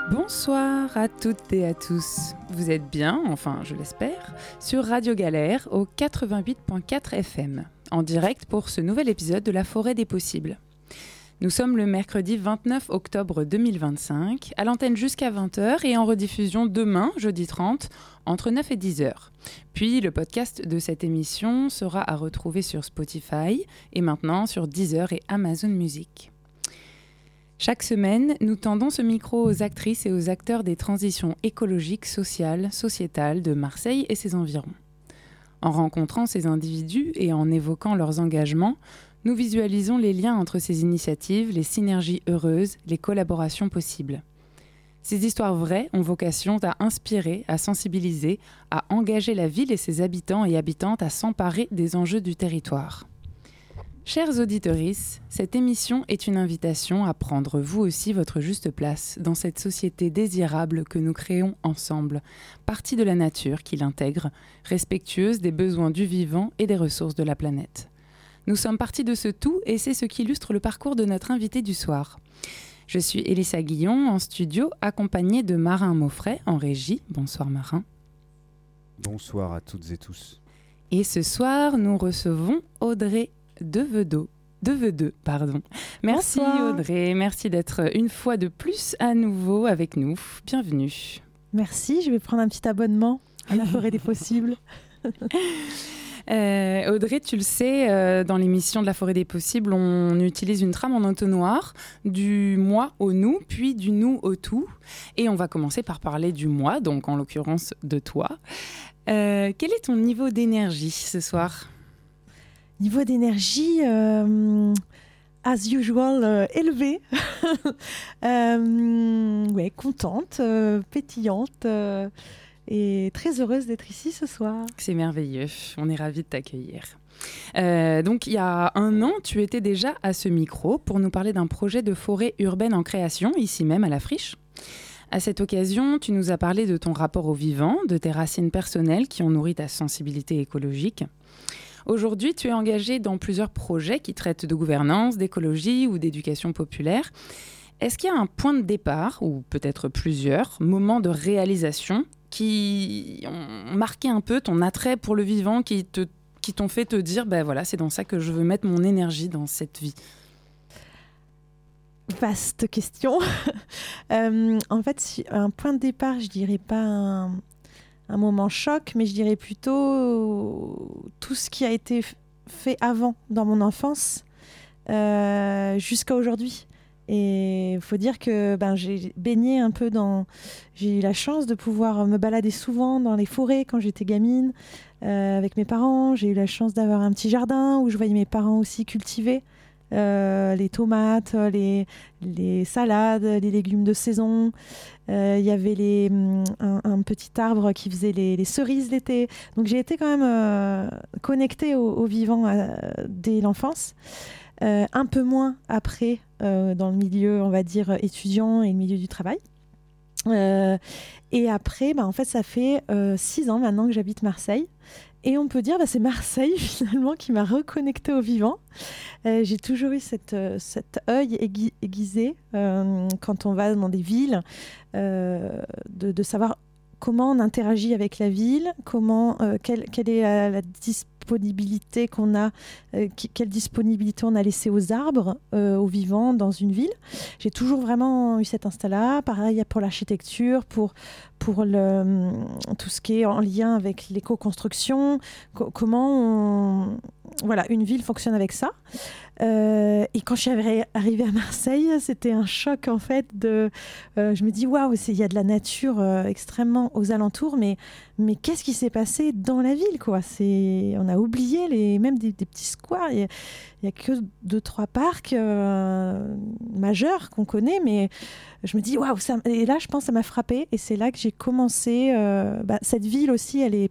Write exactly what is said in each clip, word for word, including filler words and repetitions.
Bonsoir à toutes et à tous. Vous êtes bien, enfin je l'espère, sur Radio Galère au quatre-vingt-huit virgule quatre F M, en direct pour ce nouvel épisode de La Forêt des Possibles. Nous sommes le mercredi vingt-neuf octobre deux mille vingt-cinq, à l'antenne jusqu'à vingt heures et en rediffusion demain, jeudi trente, entre neuf et dix heures. Puis le podcast de cette émission sera à retrouver sur Spotify et maintenant sur Deezer et Amazon Music. Chaque semaine, nous tendons ce micro aux actrices et aux acteurs des transitions écologiques, sociales, sociétales de Marseille et ses environs. En rencontrant ces individus et en évoquant leurs engagements, nous visualisons les liens entre ces initiatives, les synergies heureuses, les collaborations possibles. Ces histoires vraies ont vocation à inspirer, à sensibiliser, à engager la ville et ses habitants et habitantes à s'emparer des enjeux du territoire. Chers auditorices, cette émission est une invitation à prendre vous aussi votre juste place dans cette société désirable que nous créons ensemble, partie de la nature qui l'intègre, respectueuse des besoins du vivant et des ressources de la planète. Nous sommes partis de ce tout et c'est ce qui illustre le parcours de notre invité du soir. Je suis Elissa Guillon en studio, accompagnée de Marin Maufray en régie. Bonsoir Marin. Bonsoir à toutes et tous. Et ce soir, nous recevons Audrey Devedeux. Devedeux, pardon. Merci Bonsoir. Audrey, merci d'être une fois de plus à nouveau avec nous. Bienvenue. Merci, je vais prendre un petit abonnement à la Forêt des Possibles. Euh, Audrey, tu le sais, euh, dans l'émission de La Forêt des Possibles, on utilise une trame en entonnoir, du moi au nous, puis du nous au tout. Et on va commencer par parler du moi, donc en l'occurrence de toi. Euh, quel est ton niveau d'énergie ce soir ? Niveau d'énergie, euh, as usual, euh, élevé. euh, ouais, contente, euh, pétillante. Euh, Et très heureuse d'être ici ce soir. C'est merveilleux, on est ravis de t'accueillir. Euh, donc il y a un an, tu étais déjà à ce micro pour nous parler d'un projet de forêt urbaine en création, ici même à La Friche. À cette occasion, tu nous as parlé de ton rapport au vivant, de tes racines personnelles qui ont nourri ta sensibilité écologique. Aujourd'hui, tu es engagé dans plusieurs projets qui traitent de gouvernance, d'écologie ou d'éducation populaire. Est-ce qu'il y a un point de départ, ou peut-être plusieurs, moments de réalisation qui ont marqué un peu ton attrait pour le vivant, qui, te, qui t'ont fait te dire, ben voilà, c'est dans ça que je veux mettre mon énergie dans cette vie? Vaste question. euh, en fait, un point de départ, je dirais pas un, un moment choc, mais je dirais plutôt tout ce qui a été fait avant dans mon enfance euh, jusqu'à aujourd'hui. Et il faut dire que ben, j'ai baigné un peu dans... J'ai eu la chance de pouvoir me balader souvent dans les forêts quand j'étais gamine euh, avec mes parents. J'ai eu la chance d'avoir un petit jardin où je voyais mes parents aussi cultiver euh, les tomates, les, les salades, les légumes de saison. Il euh, y avait les, un, un petit arbre qui faisait les, les cerises l'été. Donc j'ai été quand même euh, connectée au, au vivant euh, dès l'enfance. Euh, un peu moins après, euh, dans le milieu, on va dire, étudiant et le milieu du travail. Euh, et après, bah, en fait, ça fait euh, six ans maintenant que j'habite Marseille. Et on peut dire que bah, c'est Marseille, finalement, qui m'a reconnectée au vivant. Euh, j'ai toujours eu cette, euh, cet œil aiguë, aiguisé euh, quand on va dans des villes, euh, de, de savoir comment on interagit avec la ville, comment, euh, quelle, quelle est la, la disponibilité qu'on a, euh, qui, quelle disponibilité on a laissé aux arbres, euh, aux vivants dans une ville. J'ai toujours vraiment eu cet instinct-là. Pareil pour l'architecture, pour, pour le, tout ce qui est en lien avec l'éco-construction, co- comment on, voilà, une ville fonctionne avec ça. Euh, et quand je suis arrivée à Marseille, c'était un choc en fait. De, euh, je me dis waouh, il y a de la nature euh, extrêmement aux alentours, mais mais qu'est-ce qui s'est passé dans la ville quoi? C'est, on a oublié les même des, des petits squares. Il y a que deux trois parcs euh, majeurs qu'on connaît, mais je me dis waouh, ça. Et là, je pense que ça m'a frappée, et c'est là que j'ai commencé. Euh, bah, cette ville aussi, elle est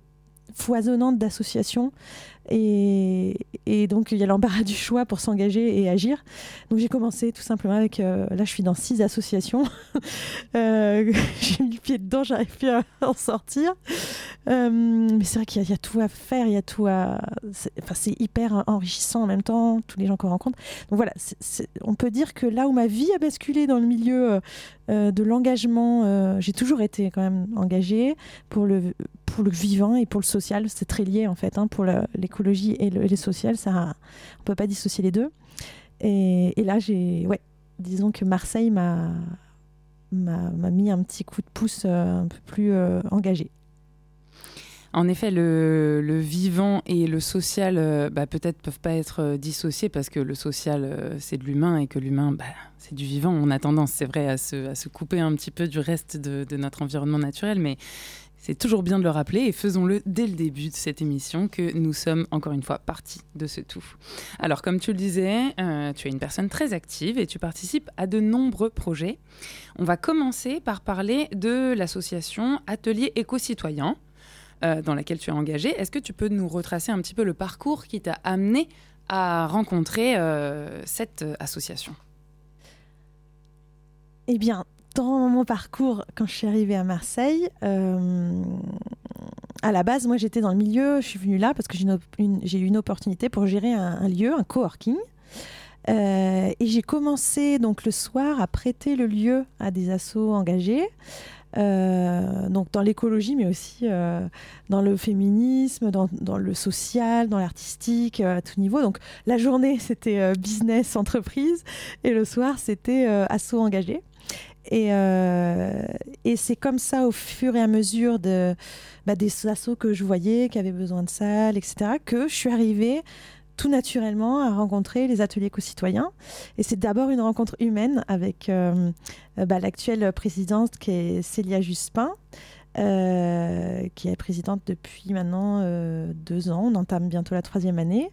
foisonnante d'associations. Et, et donc, il y a l'embarras du choix pour s'engager et agir. Donc, j'ai commencé tout simplement avec... Euh, là, je suis dans six associations. euh, j'ai mis le pied dedans, j'arrive plus à en sortir. Euh, mais c'est vrai qu'il y a, il y a tout à faire, il y a tout à... C'est, enfin, c'est hyper enrichissant en même temps, tous les gens qu'on rencontre. Donc voilà, c'est, c'est, on peut dire que là où ma vie a basculé dans le milieu euh, de l'engagement, euh, j'ai toujours été quand même engagée pour le... pour le vivant et pour le social, c'est très lié en fait, hein, pour le, l'écologie et le, et le social, ça, on ne peut pas dissocier les deux. Et, et là, j'ai, ouais, disons que Marseille m'a, m'a, m'a mis un petit coup de pouce euh, un peu plus euh, engagé. En effet, le, le vivant et le social, euh, bah, peut-être peuvent pas être euh, dissociés parce que le social, euh, c'est de l'humain et que l'humain, bah, c'est du vivant. On a tendance, c'est vrai, à se, à se couper un petit peu du reste de, de notre environnement naturel, mais c'est toujours bien de le rappeler et faisons-le dès le début de cette émission que nous sommes encore une fois partie de ce tout. Alors comme tu le disais, euh, tu es une personne très active et tu participes à de nombreux projets. On va commencer par parler de l'association Atelier Éco-Citoyen euh, dans laquelle tu es engagée. Est-ce que tu peux nous retracer un petit peu le parcours qui t'a amené à rencontrer euh, cette association ? Eh bien, dans mon parcours, quand je suis arrivée à Marseille, euh, à la base, moi, j'étais dans le milieu. Je suis venue là parce que j'ai, une, une, j'ai eu une opportunité pour gérer un, un lieu, un coworking. Euh, et j'ai commencé donc le soir à prêter le lieu à des assos engagés. Euh, donc dans l'écologie, mais aussi euh, dans le féminisme, dans, dans le social, dans l'artistique, euh, à tout niveau. Donc la journée, c'était euh, business, entreprise, et le soir, c'était euh, asso engagé. Et, euh, et c'est comme ça, au fur et à mesure de, bah, des assos que je voyais, qui avaient besoin de salles, et cetera, que je suis arrivée tout naturellement à rencontrer les ateliers éco-citoyens. Et c'est d'abord une rencontre humaine avec euh, bah, l'actuelle présidente qui est Célia Juspin, euh, qui est présidente depuis maintenant euh, deux ans. On entame bientôt la troisième année.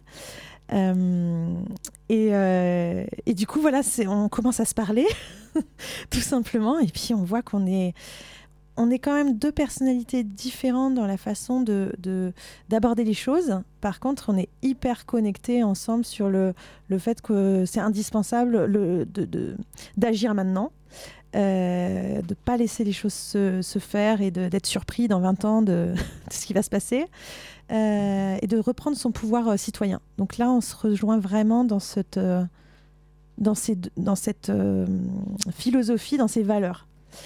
Euh, et, euh, et du coup, voilà, c'est, on commence à se parler, tout simplement. Et puis, on voit qu'on est... On est quand même deux personnalités différentes dans la façon de, de, d'aborder les choses. Par contre, on est hyper connectés ensemble sur le, le fait que c'est indispensable le, de, de, d'agir maintenant, euh, de ne pas laisser les choses se, se faire et de, d'être surpris dans vingt ans de, de ce qui va se passer, euh, et de reprendre son pouvoir euh, citoyen. Donc là, on se rejoint vraiment dans cette, euh, dans ces, dans cette euh, philosophie, dans ces valeurs.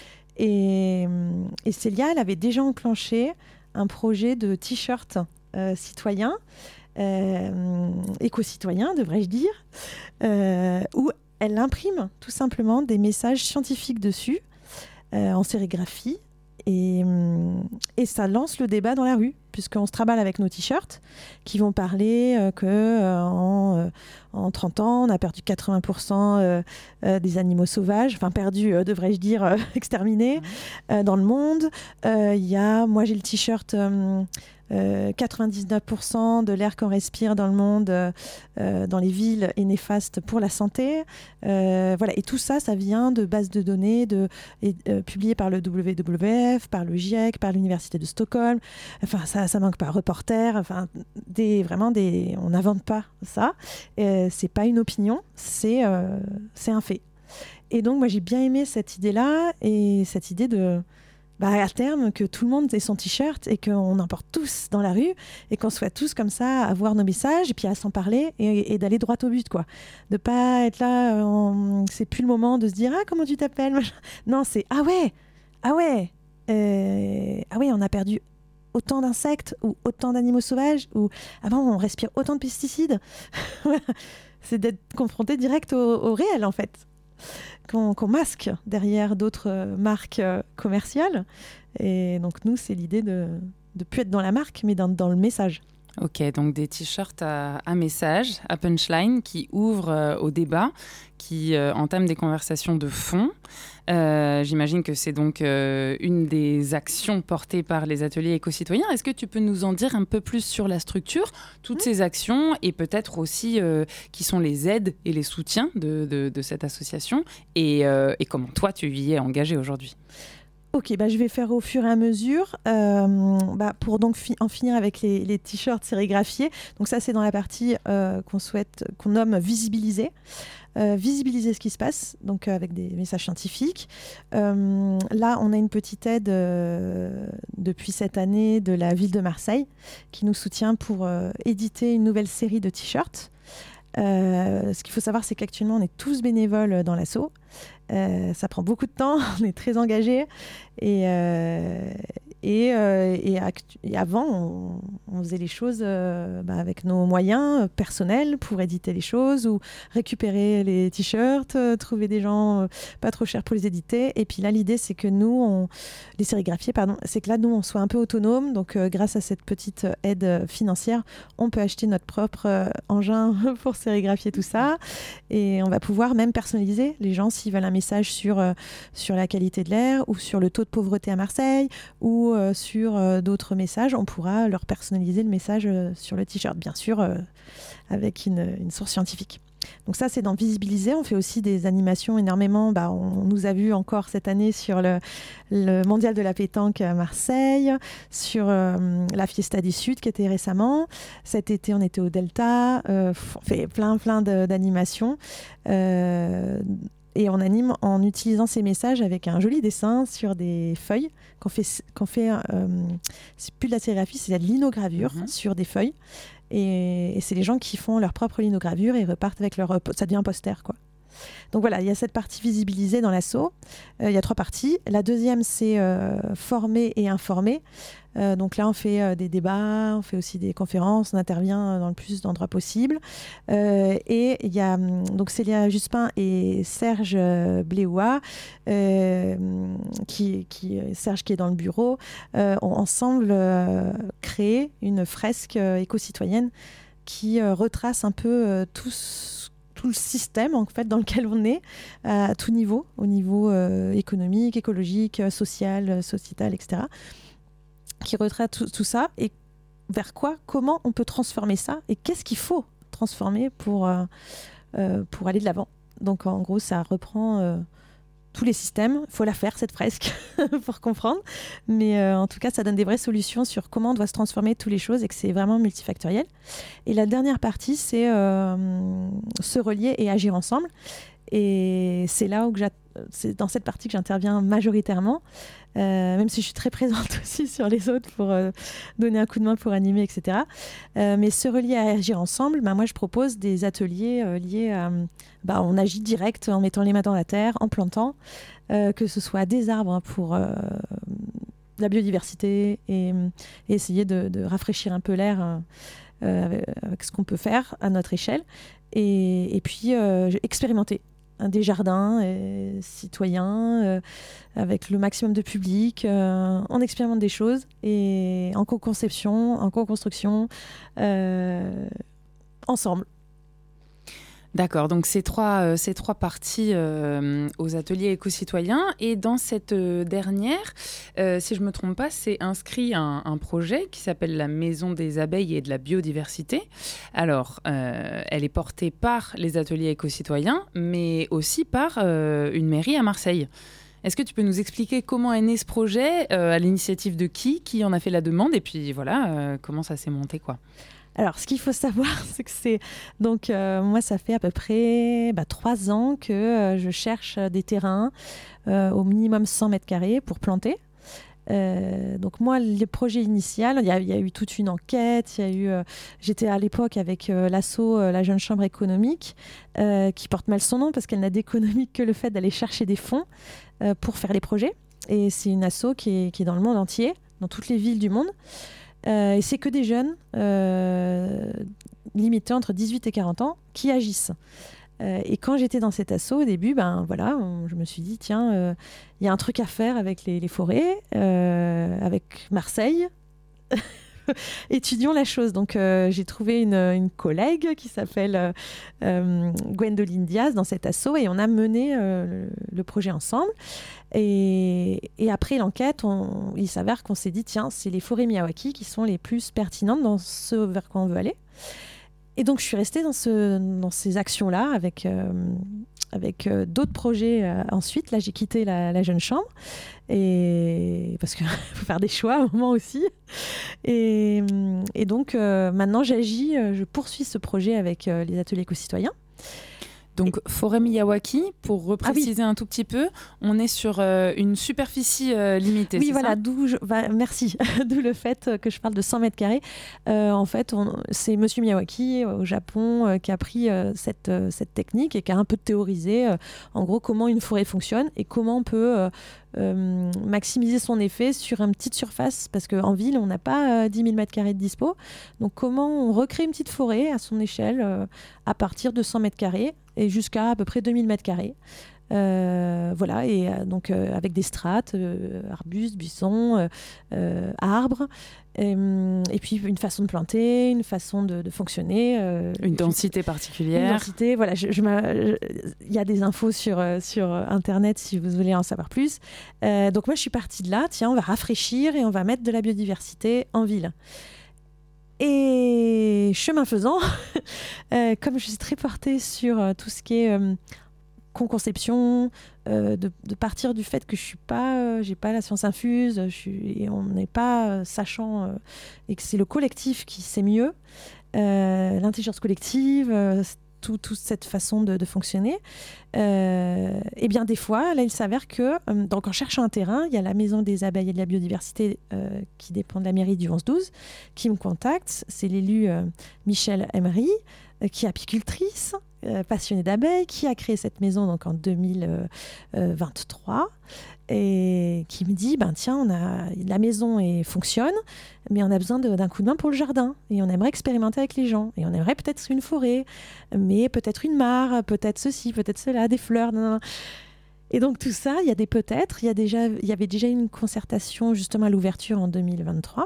Et, et Célia, elle avait déjà enclenché un projet de t-shirt euh, citoyen, euh, éco-citoyen, devrais-je dire, euh, où elle imprime tout simplement des messages scientifiques dessus, euh, en sérigraphie, et, et ça lance le débat dans la rue, puisqu'on se trimballe avec nos t-shirts qui vont parler euh, que euh, en, euh, en trente ans, on a perdu quatre-vingts pour cent euh, euh, des animaux sauvages, enfin perdu, euh, devrais-je dire, euh, exterminés euh, dans le monde. Il euh, y a, moi j'ai le t-shirt euh, euh, quatre-vingt-dix-neuf pour cent de l'air qu'on respire dans le monde, euh, euh, dans les villes, est néfaste pour la santé. Euh, voilà. Et tout ça, ça vient de bases de données de, et, euh, publiées par le W W F, par le GIEC, par l'Université de Stockholm. Enfin, ça, ça manque pas. Reporters, enfin, des, vraiment, des, on n'invente pas ça. Euh, c'est pas une opinion, c'est, euh, c'est un fait. Et donc, moi, j'ai bien aimé cette idée-là et cette idée de... Bah, à terme, que tout le monde ait son t-shirt et qu'on en porte tous dans la rue et qu'on soit tous comme ça à voir nos messages et puis à s'en parler et, et d'aller droit au but, quoi. De pas être là, on... c'est plus le moment de se dire « Ah, comment tu t'appelles ?» Non, c'est « Ah ouais, ah ouais, euh... ah ouais, on a perdu autant d'insectes ou autant d'animaux sauvages ou avant, on respire autant de pesticides. » C'est d'être confronté direct au, au réel, en fait. Qu'on, qu'on masque derrière d'autres euh, marques euh, commerciales. Et donc, nous, c'est l'idée de ne plus être dans la marque, mais dans, dans le message. Ok, donc des t-shirts à, à message, à punchline, qui ouvrent euh, au débat, qui euh, entament des conversations de fond. Euh, j'imagine que c'est donc euh, une des actions portées par les ateliers éco-citoyens. Est-ce que tu peux nous en dire un peu plus sur la structure, toutes mmh. ces actions, et peut-être aussi euh, qui sont les aides et les soutiens de, de, de cette association, et, euh, et comment toi tu y es engagée aujourd'hui ? Ok, bah, je vais faire au fur et à mesure euh, bah, pour donc fi- en finir avec les, les t-shirts sérigraphiés. Donc ça, c'est dans la partie euh, qu'on souhaite, qu'on nomme visibiliser. Euh, visibiliser ce qui se passe, donc euh, avec des messages scientifiques. Euh, là, on a une petite aide euh, depuis cette année de la ville de Marseille qui nous soutient pour euh, éditer une nouvelle série de t-shirts. Euh, ce qu'il faut savoir, c'est qu'actuellement, on est tous bénévoles dans l'asso. Euh, ça prend beaucoup de temps, on est très engagés. Et, euh, et, euh, et, actu- et avant, on, on faisait les choses euh, bah, avec nos moyens personnels pour éditer les choses ou récupérer les t-shirts, euh, trouver des gens euh, pas trop chers pour les éditer. Et puis là, l'idée, c'est que nous, on, les sérigraphiés, pardon, c'est que là, nous, on soit un peu autonomes. Donc, euh, grâce à cette petite aide financière, on peut acheter notre propre euh, engin pour sérigraphier tout ça. Et on va pouvoir même personnaliser les gens s'ils veulent un message sur, euh, sur la qualité de l'air ou sur le taux de pauvreté à Marseille ou euh, sur euh, d'autres messages. On pourra leur personnaliser le message euh, sur le t-shirt, bien sûr, euh, avec une, une source scientifique. Donc ça, c'est dans Visibiliser. On fait aussi des animations énormément. Bah, on, on nous a vu encore cette année sur le, le Mondial de la pétanque à Marseille, sur euh, la Fiesta du Sud qui était récemment. Cet été, on était au Delta. Euh, on fait plein, plein de, d'animations. Euh, et on anime en utilisant ces messages avec un joli dessin sur des feuilles qu'on fait. Qu'on fait euh, c'est plus de la sérigraphie, c'est de la linogravure mmh. sur des feuilles. Et, et c'est les gens qui font leur propre linogravure et repartent avec leur... Ça devient un poster, quoi. Donc voilà, il y a cette partie visibilisée dans l'asso. Euh, il y a trois parties. La deuxième, c'est euh, former et informer. Euh, donc là, on fait euh, des débats, on fait aussi des conférences, on intervient dans le plus d'endroits possible. Euh, et il y a donc Célia Juspin et Serge Bléoua, euh, qui, qui, Serge qui est dans le bureau, euh, ont ensemble euh, créé une fresque euh, éco-citoyenne qui euh, retrace un peu euh, tous tout le système en fait dans lequel on est à tout niveau, au niveau euh, économique, écologique, social, sociétal, et cetera, qui retraite tout, tout ça et vers quoi, comment on peut transformer ça et qu'est-ce qu'il faut transformer pour, euh, euh, pour aller de l'avant. Donc en gros, ça reprend euh, tous les systèmes. Il faut la faire, cette fresque, pour comprendre. Mais euh, en tout cas, ça donne des vraies solutions sur comment on doit se transformer toutes les choses et que c'est vraiment multifactoriel. Et la dernière partie, c'est euh, se relier et agir ensemble. Et c'est là où que c'est dans cette partie que j'interviens majoritairement, euh, même si je suis très présente aussi sur les autres pour euh, donner un coup de main pour animer, et cetera. Euh, mais se relier à agir ensemble, bah, moi je propose des ateliers euh, liés à... Bah, on agit direct en mettant les mains dans la terre, en plantant, euh, que ce soit des arbres pour euh, la biodiversité et, et essayer de, de rafraîchir un peu l'air euh, avec, avec ce qu'on peut faire à notre échelle. Et, et puis euh, expérimenter des jardins euh, citoyens euh, avec le maximum de public. Euh, on expérimente des choses et en co-conception, en co-construction, euh, ensemble. D'accord, donc ces trois, euh, ces trois parties euh, aux ateliers éco-citoyens. Et dans cette euh, dernière, euh, si je ne me trompe pas, c'est inscrit un, un projet qui s'appelle la Maison des abeilles et de la biodiversité. Alors, euh, elle est portée par les ateliers éco-citoyens, mais aussi par euh, une mairie à Marseille. Est-ce que tu peux nous expliquer comment est né ce projet, euh, à l'initiative de qui, qui en a fait la demande, et puis voilà, euh, comment ça s'est monté, quoi ? Alors, ce qu'il faut savoir, c'est que c'est... Donc, euh, moi, ça fait à peu près bah, trois ans que euh, je cherche des terrains, euh, au minimum cent mètres carrés pour planter. Euh, donc moi, le projet initial, il y, y a eu toute une enquête. Il y a eu, euh, j'étais à l'époque avec euh, l'asso, euh, la Jeune Chambre économique, euh, qui porte mal son nom parce qu'elle n'a d'économique que le fait d'aller chercher des fonds euh, pour faire les projets. Et c'est une asso qui est, qui est dans le monde entier, dans toutes les villes du monde. Euh, et c'est que des jeunes euh, limités entre dix-huit et quarante ans qui agissent. Euh, et quand j'étais dans cet asso au début, ben, voilà, on, je me suis dit, tiens, il euh, y a un truc à faire avec les, les forêts, euh, avec Marseille. Étudions la chose. Donc, euh, j'ai trouvé une, une collègue qui s'appelle euh, euh, Gwendoline Diaz dans cet asso et on a mené euh, le, le projet ensemble. Et, et après l'enquête, on, il s'avère qu'on s'est dit, tiens, c'est les forêts Miyawaki qui sont les plus pertinentes dans ce vers quoi on veut aller. Et donc, je suis restée dans, ce, dans ces actions-là avec, euh, avec euh, d'autres projets euh, ensuite. Là, j'ai quitté la, la jeune chambre et parce qu'il faut faire des choix à un moment aussi. Et, et donc euh, maintenant, j'agis, euh, je poursuis ce projet avec euh, les ateliers éco-citoyens. Donc, forêt Miyawaki, pour repréciser ah oui. un tout petit peu, on est sur euh, une superficie euh, limitée. Oui, c'est voilà, ça d'où je, bah, merci. D'où le fait que je parle de cent mètres carrés. Euh, en fait, on, c'est Monsieur Miyawaki au Japon euh, qui a pris euh, cette, euh, cette technique et qui a un peu théorisé, euh, en gros, comment une forêt fonctionne et comment on peut euh, euh, maximiser son effet sur une petite surface. Parce qu'en ville, on n'a pas euh, dix mille mètres carrés de dispo. Donc, comment on recrée une petite forêt à son échelle euh, à partir de cent mètres carrés et jusqu'à à peu près deux mille mètres carrés. Euh, voilà, et euh, donc euh, avec des strates, euh, arbustes, buissons, euh, euh, arbres, et, et puis une façon de planter, une façon de, de fonctionner. Euh, une densité puis, particulière. Une densité, voilà. Je, je il y a des infos sur, euh, sur Internet si vous voulez en savoir plus. Euh, donc moi, je suis partie de là. Tiens, on va rafraîchir et on va mettre de la biodiversité en ville. Et chemin faisant, euh, comme je suis très portée sur euh, tout ce qui est euh, co-conception, euh, de, de partir du fait que je suis pas, euh, j'ai pas la science infuse, je suis, et on n'est pas euh, sachant euh, et que c'est le collectif qui sait mieux, euh, l'intelligence collective, euh, tout, toute cette façon de, de fonctionner. Euh, et bien des fois, là, il s'avère que, euh, donc en cherchant un terrain, il y a la Maison des abeilles et de la biodiversité euh, qui dépend de la mairie du onze douze, qui me contacte. C'est l'élu euh, Michel Emery, euh, qui est apicultrice, euh, passionnée d'abeilles, qui a créé cette maison donc en deux mille vingt-trois. Et qui me dit, ben tiens, on a, la maison est, fonctionne, mais on a besoin de, d'un coup de main pour le jardin. Et on aimerait expérimenter avec les gens. Et on aimerait peut-être une forêt, mais peut-être une mare, peut-être ceci, peut-être cela, des fleurs. Nan, nan. Et donc tout ça, il y a des peut-être. Il y a déjà, il y avait déjà une concertation justement à l'ouverture en deux mille vingt-trois.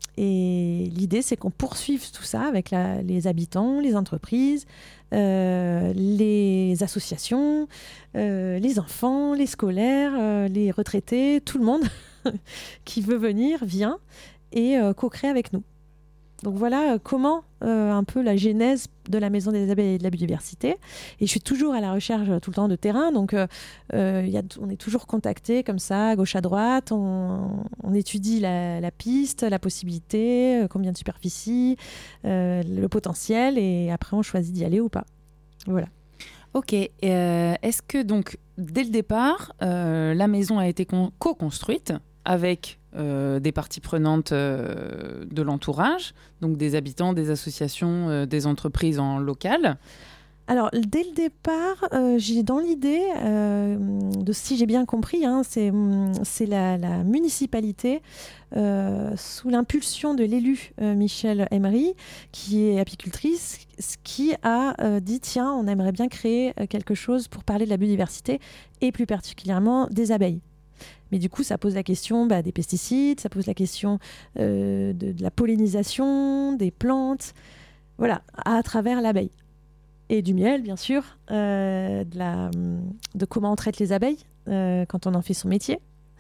Et l'idée, c'est qu'on poursuive tout ça avec la, les habitants, les entreprises, euh, les associations, euh, les enfants, les scolaires, euh, les retraités, tout le monde qui veut venir vient et euh, co-crée avec nous. Donc voilà euh, comment euh, un peu la genèse de la Maison des abeilles et de la biodiversité. Et je suis toujours à la recherche euh, tout le temps de terrain. Donc euh, euh, y a, on est toujours contacté comme ça, à gauche à droite. On, on étudie la, la piste, la possibilité, euh, combien de superficie, euh, le potentiel. Et après, on choisit d'y aller ou pas. Voilà. Ok. Euh, est-ce que donc, dès le départ, euh, la maison a été con- co-construite avec euh, des parties prenantes euh, de l'entourage, donc des habitants, des associations, euh, des entreprises en local? Alors, dès le départ, euh, j'ai dans l'idée, euh, de si j'ai bien compris, hein, c'est, c'est la, la municipalité, euh, sous l'impulsion de l'élu euh, Michel Emery, qui est apicultrice, qui a euh, dit, tiens, on aimerait bien créer euh, quelque chose pour parler de la biodiversité, et plus particulièrement des abeilles. Mais du coup, ça pose la question bah, des pesticides, ça pose la question euh, de, de la pollinisation, des plantes, voilà, à travers l'abeille. Et du miel, bien sûr, euh, de, la, de comment on traite les abeilles euh, quand on en fait son métier.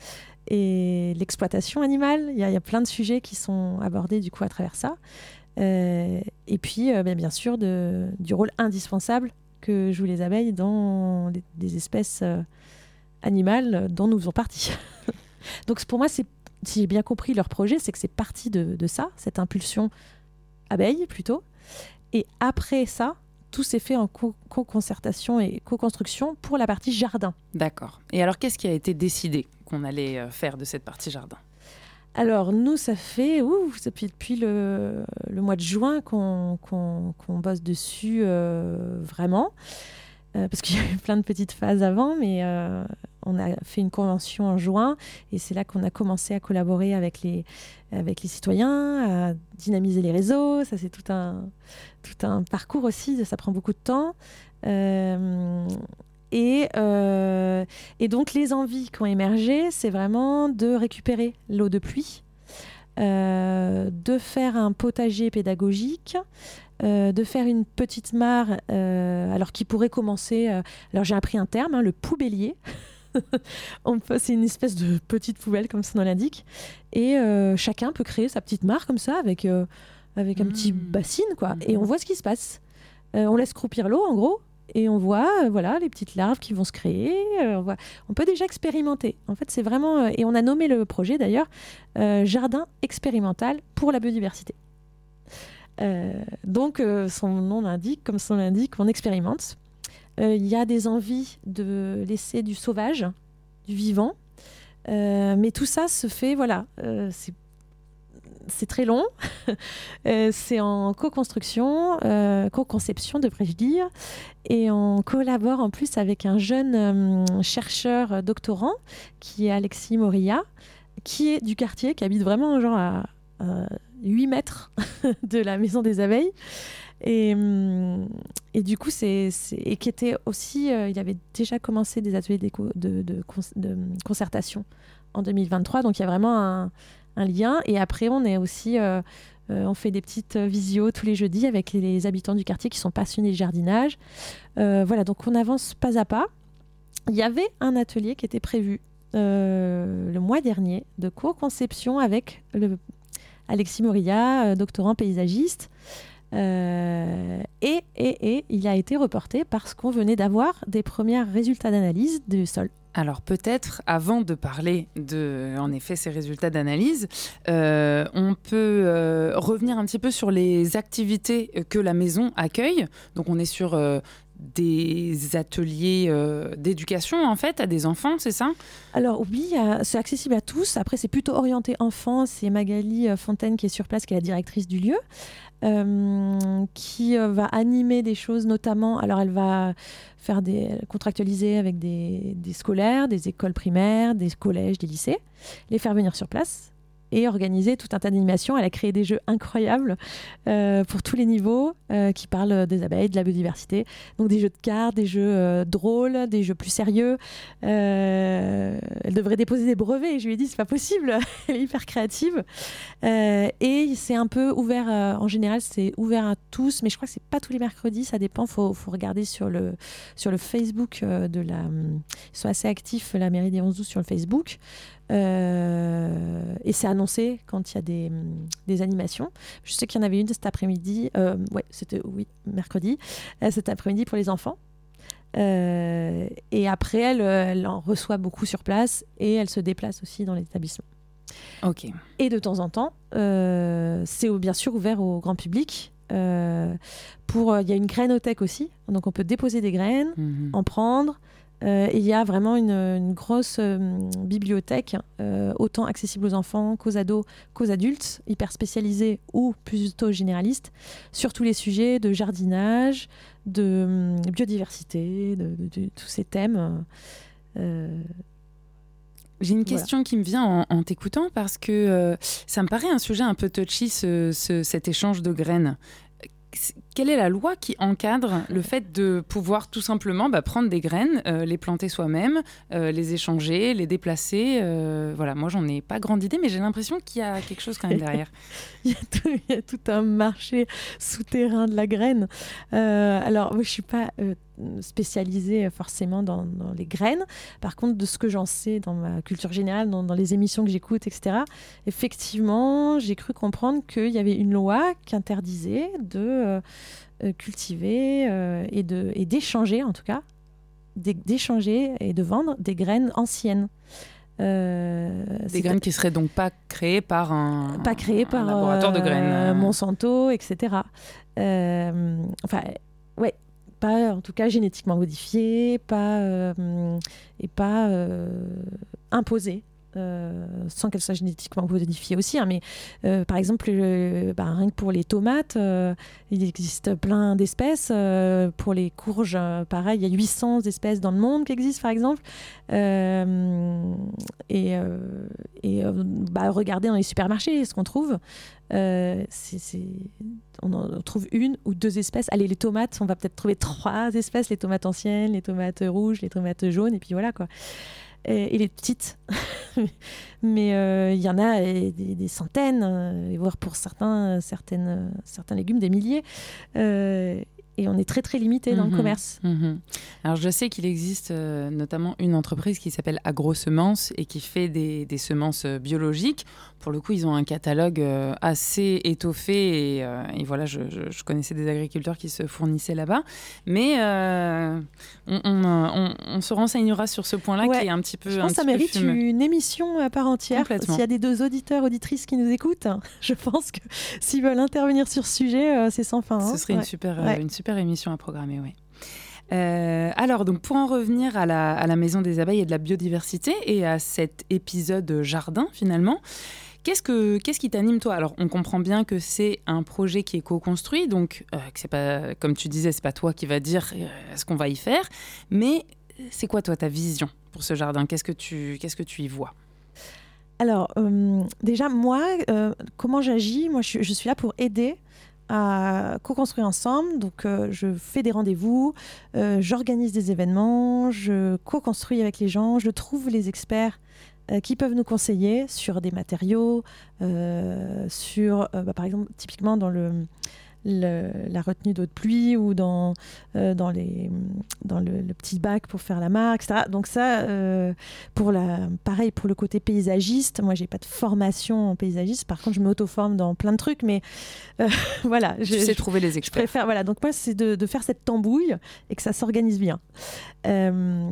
Et l'exploitation animale, il y, y a plein de sujets qui sont abordés du coup à travers ça. Euh, et puis, euh, bien, bien sûr, de, du rôle indispensable que jouent les abeilles dans les, des espèces... Euh, animales dont nous faisons partie. Donc pour moi, c'est, si j'ai bien compris leur projet, c'est que c'est parti de, de ça, cette impulsion abeille plutôt. Et après ça, tout s'est fait en co- co-concertation et co-construction pour la partie jardin. D'accord. Et alors, qu'est-ce qui a été décidé qu'on allait faire de cette partie jardin ? Alors nous, ça fait ouh, depuis, depuis le, le mois de juin qu'on, qu'on, qu'on bosse dessus euh, vraiment. Euh, parce qu'il y a eu plein de petites phases avant, mais euh, on a fait une convention en juin et c'est là qu'on a commencé à collaborer avec les, avec les citoyens, à dynamiser les réseaux. Ça, c'est tout un, tout un parcours aussi, ça prend beaucoup de temps. Euh, et, euh, et donc, les envies qui ont émergé, c'est vraiment de récupérer l'eau de pluie, euh, de faire un potager pédagogique, Euh, de faire une petite mare, euh, alors qui pourrait commencer... Euh, alors j'ai appris un terme, hein, le poubellier. On peut, c'est une espèce de petite poubelle, comme son nom l'indique. Et euh, chacun peut créer sa petite mare comme ça, avec, euh, avec un mmh. petit bassine, quoi. Mmh. Et on voit ce qui se passe. Euh, on laisse croupir l'eau, en gros. et on voit euh, voilà, les petites larves qui vont se créer. Euh, on, voit... on peut déjà expérimenter. En fait, c'est vraiment... Euh, et on a nommé le projet, d'ailleurs, euh, Jardin expérimental pour la biodiversité. Euh, donc, euh, son nom l'indique, comme son l'indique, on expérimente. Il euh, y a des envies de laisser du sauvage, du vivant. Euh, mais tout ça se fait, voilà, euh, c'est c'est très long, euh, c'est en co-construction, euh, co-conception devrais-je dire, et on collabore en plus avec un jeune euh, chercheur doctorant qui est Alexis Morilla, qui est du quartier, qui habite vraiment genre à, à huit mètres de la maison des abeilles. Et, et du coup, c'est, c'est, et qui était aussi, euh, il avait déjà commencé des ateliers de, de, de, de concertation en deux mille vingt-trois, donc il y a vraiment un, un lien. Et après, on est aussi, euh, euh, on fait des petites visios tous les jeudis avec les, les habitants du quartier qui sont passionnés de jardinage. Euh, voilà, donc on avance pas à pas. Il y avait un atelier qui était prévu euh, le mois dernier de co-conception avec le Alexis Morilla, euh, doctorant paysagiste. Euh, et, et, et il a été reporté parce qu'on venait d'avoir des premiers résultats d'analyse du sol. Alors peut-être, avant de parler de, en effet, ces résultats d'analyse, euh, on peut euh, revenir un petit peu sur les activités que la maison accueille. Donc on est sur euh, des ateliers euh, d'éducation, en fait, à des enfants, c'est ça ? Alors oui, euh, c'est accessible à tous. Après, c'est plutôt orienté enfants. C'est Magali Fontaine qui est sur place, qui est la directrice du lieu. Euh, qui euh, va animer des choses, notamment, alors elle va faire des, contractualiser avec des, des scolaires, des écoles primaires, des collèges, des lycées, les faire venir sur place et organiser tout un tas d'animations. Elle a créé des jeux incroyables euh, pour tous les niveaux euh, qui parlent des abeilles, de la biodiversité. Donc des jeux de cartes, des jeux euh, drôles, des jeux plus sérieux. Euh, elle devrait déposer des brevets. Je lui ai dit, c'est pas possible. Elle est hyper créative. Euh, et c'est un peu ouvert, euh, en général, c'est ouvert à tous, mais je crois que c'est pas tous les mercredis, ça dépend. Il faut, faut regarder sur le, sur le Facebook euh, de la... Ils sont assez actifs, la mairie des onze douze, sur le Facebook. Euh, et c'est annoncé quand il y a des, des animations. Je sais qu'il y en avait une cet après-midi, euh, ouais, c'était oui, mercredi, euh, cet après-midi pour les enfants. Euh, et après, elle, elle en reçoit beaucoup sur place et elle se déplace aussi dans l'établissement. Ok. Et de temps en temps, euh, c'est bien sûr ouvert au grand public. Euh, pour, il y a une grainothèque aussi, donc on peut déposer des graines, mmh. en prendre. Euh, il y a vraiment une, une grosse euh, bibliothèque, euh, autant accessible aux enfants qu'aux ados, qu'aux adultes, hyper spécialisée ou plutôt généraliste, sur tous les sujets de jardinage, de euh, biodiversité, de, de, de, de tous ces thèmes. Euh, J'ai une question voilà. qui me vient en, en t'écoutant parce que euh, ça me paraît un sujet un peu touchy, ce, ce, cet échange de graines. Quelle est la loi qui encadre le fait de pouvoir tout simplement bah, prendre des graines, euh, les planter soi-même, euh, les échanger, les déplacer euh, Voilà, moi, j'en ai pas grande idée, mais j'ai l'impression qu'il y a quelque chose quand même derrière. il, y a tout, il y a tout un marché souterrain de la graine. Euh, alors, moi, je suis pas euh, spécialisée forcément dans, dans les graines. Par contre, de ce que j'en sais dans ma culture générale, dans, dans les émissions que j'écoute, et cetera, effectivement, j'ai cru comprendre qu'il y avait une loi qui interdisait de Euh, euh, cultiver euh, et, de, et d'échanger, en tout cas, d'échanger et de vendre des graines anciennes. Euh, des graines qui seraient donc pas créées par un, pas créées par, un laboratoire euh, de graines. Monsanto, et cetera. Euh, enfin, ouais, pas en tout cas génétiquement modifiées, pas, euh, et pas euh, imposées. Euh, sans qu'elle soit génétiquement modifiée aussi, hein, mais euh, par exemple, euh, bah, rien que pour les tomates, euh, il existe plein d'espèces. Euh, pour les courges, euh, pareil, il y a huit cents espèces dans le monde qui existent, par exemple. Euh, et euh, et euh, bah, regardez dans les supermarchés ce qu'on trouve. Euh, c'est, c'est... On en trouve une ou deux espèces. Allez, les tomates, on va peut-être trouver trois espèces, les tomates anciennes, les tomates rouges, les tomates jaunes, et puis voilà, quoi. Et, et les petites. Mais il euh, y en a des, des centaines, euh, voire pour certains, certaines, certains légumes, des milliers. Euh, et on est très très limité mmh. dans le commerce. Mmh. Alors je sais qu'il existe euh, notamment une entreprise qui s'appelle AgroSemences et qui fait des, des semences biologiques. Pour le coup, ils ont un catalogue euh, assez étoffé et, euh, et voilà, je, je, je connaissais des agriculteurs qui se fournissaient là-bas. Mais euh, on, on, on, on se renseignera sur ce point-là ouais. qui est un petit peu Je pense que ça mérite fumeux. Une émission à part entière. S'il y a des deux auditeurs, auditrices qui nous écoutent, je pense que s'ils veulent intervenir sur ce sujet, euh, c'est sans fin. Hein. Ce serait ouais. une, super, euh, ouais. une super émission à programmer, oui. Euh, alors, donc, pour en revenir à la, à la Maison des Abeilles et de la biodiversité et à cet épisode jardin, finalement, Qu'est-ce, que, qu'est-ce qui t'anime, toi ? Alors, on comprend bien que c'est un projet qui est co-construit, donc, euh, que c'est pas, comme tu disais, c'est pas toi qui va dire euh, ce qu'on va y faire, mais c'est quoi, toi, ta vision pour ce jardin ? Qu'est-ce que tu, qu'est-ce que tu y vois ? Alors, euh, déjà, moi, euh, comment j'agis ? Moi, je, je suis là pour aider à co-construire ensemble. Donc, euh, je fais des rendez-vous, euh, j'organise des événements, je co-construis avec les gens, je trouve les experts euh, qui peuvent nous conseiller sur des matériaux, euh, sur, euh, bah, par exemple, typiquement dans le, le, la retenue d'eau de pluie ou dans, euh, dans, les, dans le, le petit bac pour faire la mare, et cetera. Donc ça, euh, pour la, pareil pour le côté paysagiste, moi, j'ai pas de formation en paysagiste. Par contre, je m'auto-forme dans plein de trucs, mais euh, voilà. Je, tu sais je, trouver les experts. Je préfère, voilà. Donc moi, c'est de, de faire cette tambouille et que ça s'organise bien. Euh,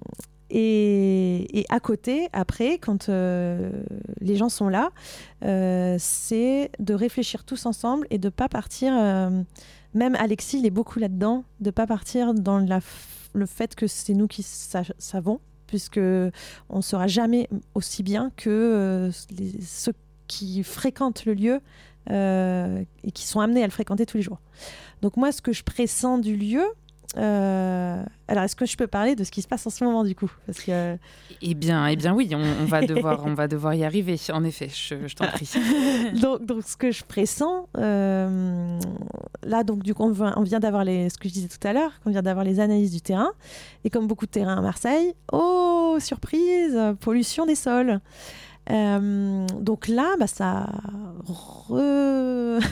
Et, et à côté, après, quand euh, les gens sont là, euh, c'est de réfléchir tous ensemble et de ne pas partir, euh, même Alexis, il est beaucoup là-dedans, de ne pas partir dans la f- le fait que c'est nous qui sa- savons, puisqu'on ne saura jamais aussi bien que euh, les, ceux qui fréquentent le lieu euh, et qui sont amenés à le fréquenter tous les jours. Donc moi, ce que je pressens du lieu, Euh, alors, est-ce que je peux parler de ce qui se passe en ce moment, du coup ? Parce que... Eh bien, eh bien oui, on, on, va devoir, on va devoir y arriver, en effet, je, je t'en prie. donc, donc, ce que je pressens, euh, là, donc, du coup, on vient, on vient d'avoir les, ce que je disais tout à l'heure, on vient d'avoir les analyses du terrain. Et comme beaucoup de terrains à Marseille, oh, surprise, pollution des sols. Euh, donc là, bah, ça re...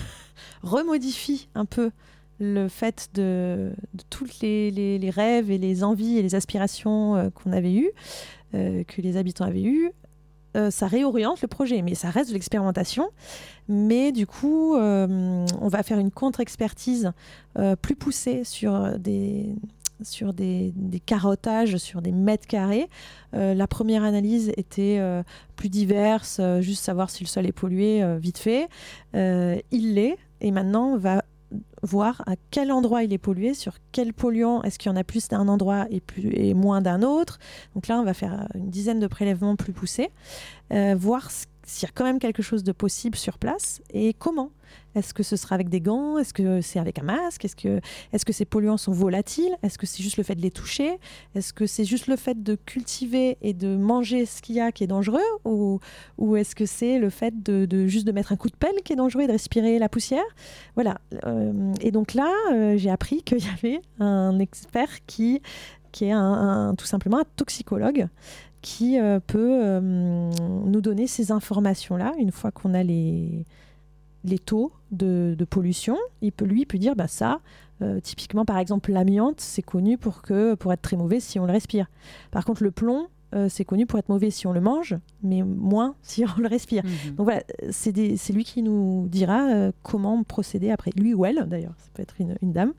remodifie un peu le fait de, de tous les, les, les rêves et les envies et les aspirations euh, qu'on avait eues, euh, que les habitants avaient eues, euh, ça réoriente le projet, mais ça reste de l'expérimentation. Mais du coup, euh, on va faire une contre-expertise euh, plus poussée sur des, sur des, des carottages, sur des mètres carrés. Euh, la première analyse était euh, plus diverse, euh, juste savoir si le sol est pollué, euh, vite fait. Euh, il l'est, et maintenant, on va voir à quel endroit il est pollué, sur quel polluant, est-ce qu'il y en a plus d'un endroit et, plus, et moins d'un autre. Donc là, on va faire une dizaine de prélèvements plus poussés, euh, voir s'il y a quand même quelque chose de possible sur place et comment. Est-ce que ce sera avec des gants ? Est-ce que c'est avec un masque ? Est-ce que, est-ce que ces polluants sont volatiles ? Est-ce que c'est juste le fait de les toucher ? Est-ce que c'est juste le fait de cultiver et de manger ce qu'il y a qui est dangereux ? Ou, ou est-ce que c'est le fait de, de juste de mettre un coup de pelle qui est dangereux et de respirer la poussière ? Voilà. Euh, et donc là, euh, j'ai appris qu'il y avait un expert qui, qui est un, un, tout simplement un toxicologue qui euh, peut euh, nous donner ces informations-là une fois qu'on a les... les taux de, de pollution. Il peut, lui, il peut dire, bah ça, euh, typiquement, par exemple, l'amiante, c'est connu pour, que, pour être très mauvais si on le respire. Par contre, le plomb, euh, c'est connu pour être mauvais si on le mange, mais moins si on le respire. Mmh. Donc voilà, c'est, des, c'est lui qui nous dira euh, comment procéder après. Lui ou elle, d'ailleurs, ça peut être une, une dame.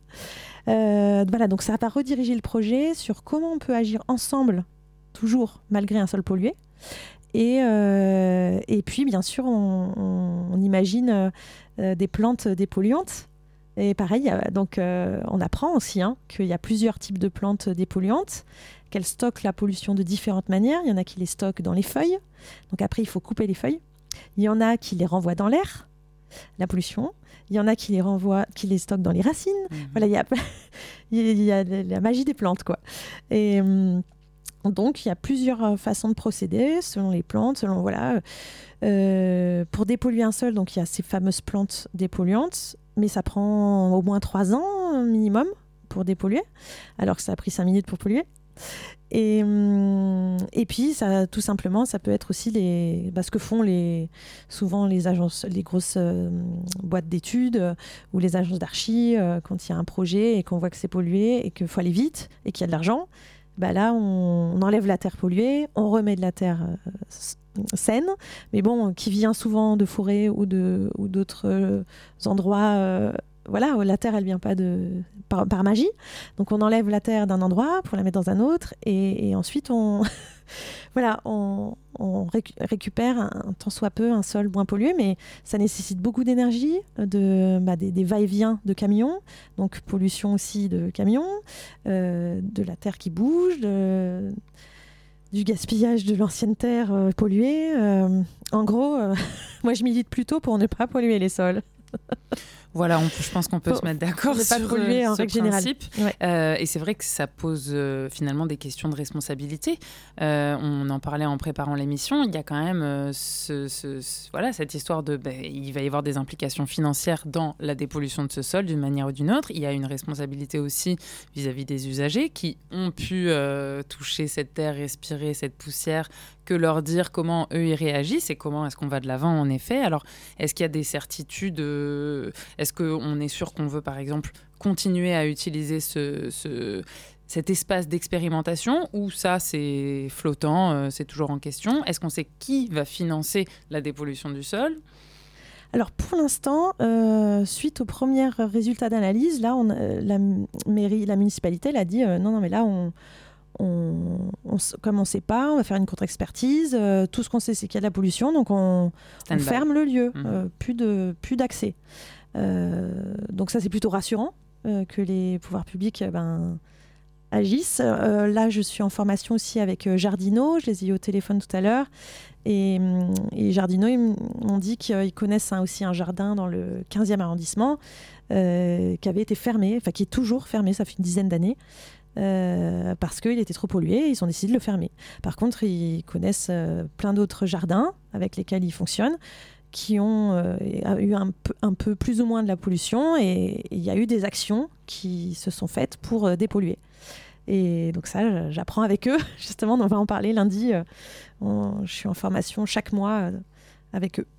Euh, voilà, donc ça va rediriger le projet sur comment on peut agir ensemble, toujours malgré un sol pollué. Et, euh, et puis, bien sûr, on, on, on imagine euh, des plantes dépolluantes. Et pareil, euh, donc, euh, on apprend aussi hein, qu'il y a plusieurs types de plantes dépolluantes, qu'elles stockent la pollution de différentes manières. Il y en a qui les stockent dans les feuilles. Donc après, il faut couper les feuilles. Il y en a qui les renvoient dans l'air, la pollution. Il y en a qui les renvoient, qui les stockent dans les racines. Mmh. Voilà, il y a, il y a la magie des plantes, quoi. Et... Hum, donc, il y a plusieurs façons de procéder selon les plantes, selon voilà. Euh, pour dépolluer un sol, donc il y a ces fameuses plantes dépolluantes, mais ça prend au moins trois ans minimum pour dépolluer, alors que ça a pris cinq minutes pour polluer. Et, hum, et puis, ça, tout simplement, ça peut être aussi les, bah, ce que font les, souvent les agences, les grosses euh, boîtes d'études euh, ou les agences d'archi euh, quand il y a un projet et qu'on voit que c'est pollué et qu'il faut aller vite et qu'il y a de l'argent. Bah là, on, on enlève la terre polluée, on remet de la terre euh, saine, mais bon, qui vient souvent de forêts ou, de, ou d'autres euh, endroits. Euh, voilà, la terre, elle vient pas de, par, par magie. Donc, on enlève la terre d'un endroit pour la mettre dans un autre. Et, et ensuite, on, voilà, on, on réc- récupère un, un tant soit peu un sol moins pollué. Mais ça nécessite beaucoup d'énergie, de, bah, des, des va-et-vient de camions. Donc, pollution aussi de camions, euh, de la terre qui bouge, de, du gaspillage de l'ancienne terre euh, polluée. Euh, en gros, euh, moi, je milite plutôt pour ne pas polluer les sols. Voilà, on peut, je pense qu'on peut Faut, se mettre d'accord sur sur polluer, euh, en ce règle principe. générale. Ouais. Euh, et c'est vrai que ça pose euh, finalement des questions de responsabilité. Euh, on en parlait en préparant l'émission. Il y a quand même euh, ce, ce, ce, voilà, cette histoire de... Ben, il va y avoir des implications financières dans la dépollution de ce sol d'une manière ou d'une autre. Il y a une responsabilité aussi vis-à-vis des usagers qui ont pu euh, toucher cette terre, respirer cette poussière, que leur dire comment eux y réagissent et comment est-ce qu'on va de l'avant en effet. Alors, est-ce qu'il y a des certitudes euh, Est-ce qu'on est sûr qu'on veut, par exemple, continuer à utiliser ce, ce, cet espace d'expérimentation ou ça, c'est flottant, euh, c'est toujours en question? Est-ce qu'on sait qui va financer la dépollution du sol? Alors pour l'instant, euh, suite aux premiers résultats d'analyse, là, on, euh, la mairie, la municipalité, elle a dit euh, non, non, mais là, on, on, on, comme on ne sait pas, on va faire une contre-expertise. Euh, tout ce qu'on sait, c'est qu'il y a de la pollution, donc on, on ferme le lieu, mmh. euh, plus de, plus d'accès. Euh, donc ça, c'est plutôt rassurant euh, que les pouvoirs publics ben, agissent. Euh, là, je suis en formation aussi avec euh, Jardino. Je les ai eu au téléphone tout à l'heure. Et, et Jardino, ils m'ont dit qu'ils connaissent un, aussi un jardin dans le quinzième arrondissement euh, qui avait été fermé, enfin qui est toujours fermé, ça fait une dizaine d'années. Euh, parce qu'il était trop pollué, ils ont décidé de le fermer. Par contre, ils connaissent euh, plein d'autres jardins avec lesquels ils fonctionnent qui ont euh, eu un peu, un peu plus ou moins de la pollution et il y a eu des actions qui se sont faites pour euh, dépolluer. Et donc ça, j'apprends avec eux. Justement, on va en parler lundi. Euh, on, je suis en formation chaque mois euh, avec eux.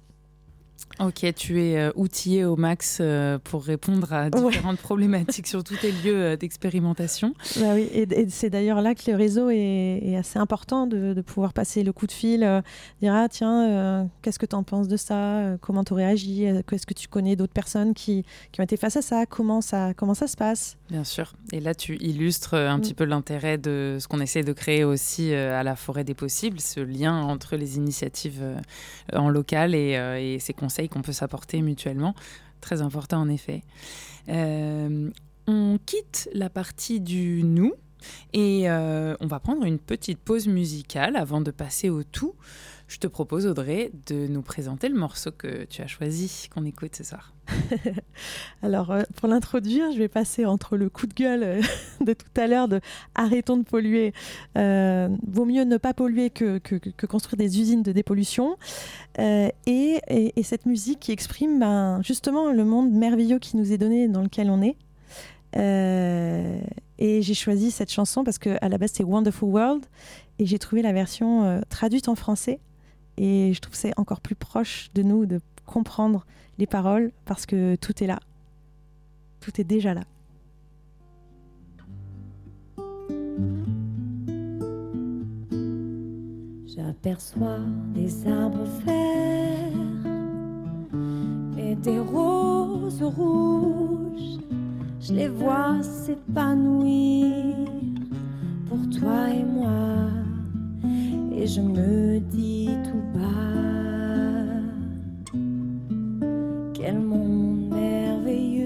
Ok, tu es euh, outillée au max euh, pour répondre à différentes ouais. problématiques sur tous tes lieux euh, d'expérimentation. Bah oui, et, et c'est d'ailleurs là que le réseau est, est assez important de, de pouvoir passer le coup de fil, euh, dire ah tiens, euh, qu'est-ce que tu en penses de ça, euh, comment tu aurais agi, est-ce que tu connais d'autres personnes qui, qui ont été face à ça, comment ça, comment ça se passe. Bien sûr, et là tu illustres un mmh. petit peu l'intérêt de ce qu'on essaie de créer aussi euh, à la Forêt des Possibles, ce lien entre les initiatives euh, en local et, euh, et ces conseils qu'on peut s'apporter mutuellement. Très important en effet. Euh, on quitte la partie du nous et euh, on va prendre une petite pause musicale avant de passer au tout. Je te propose, Audrey, de nous présenter le morceau que tu as choisi, qu'on écoute ce soir. Alors, euh, pour l'introduire, je vais passer entre le coup de gueule euh, de tout à l'heure de « arrêtons de polluer euh, », vaut mieux ne pas polluer que, que, que construire des usines de dépollution, euh, et, et, et cette musique qui exprime ben, justement le monde merveilleux qui nous est donné, dans lequel on est. Euh, et j'ai choisi cette chanson parce qu'à la base, c'est « Wonderful World », et j'ai trouvé la version euh, traduite en français. Et je trouve que c'est encore plus proche de nous de comprendre les paroles parce que tout est là. Tout est déjà là. J'aperçois des arbres verts et des roses rouges. Je les vois s'épanouir pour toi et moi. Et je me dis tout bas, quel monde merveilleux.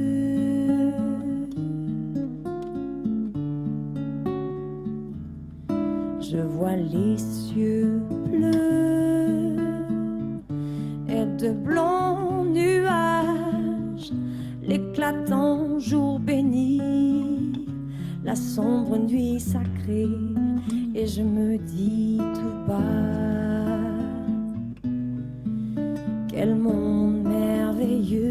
Je vois les cieux bleus et de blancs nuages, l'éclatant jour béni, la sombre nuit sacrée. Et je me dis tout bas, quel monde merveilleux.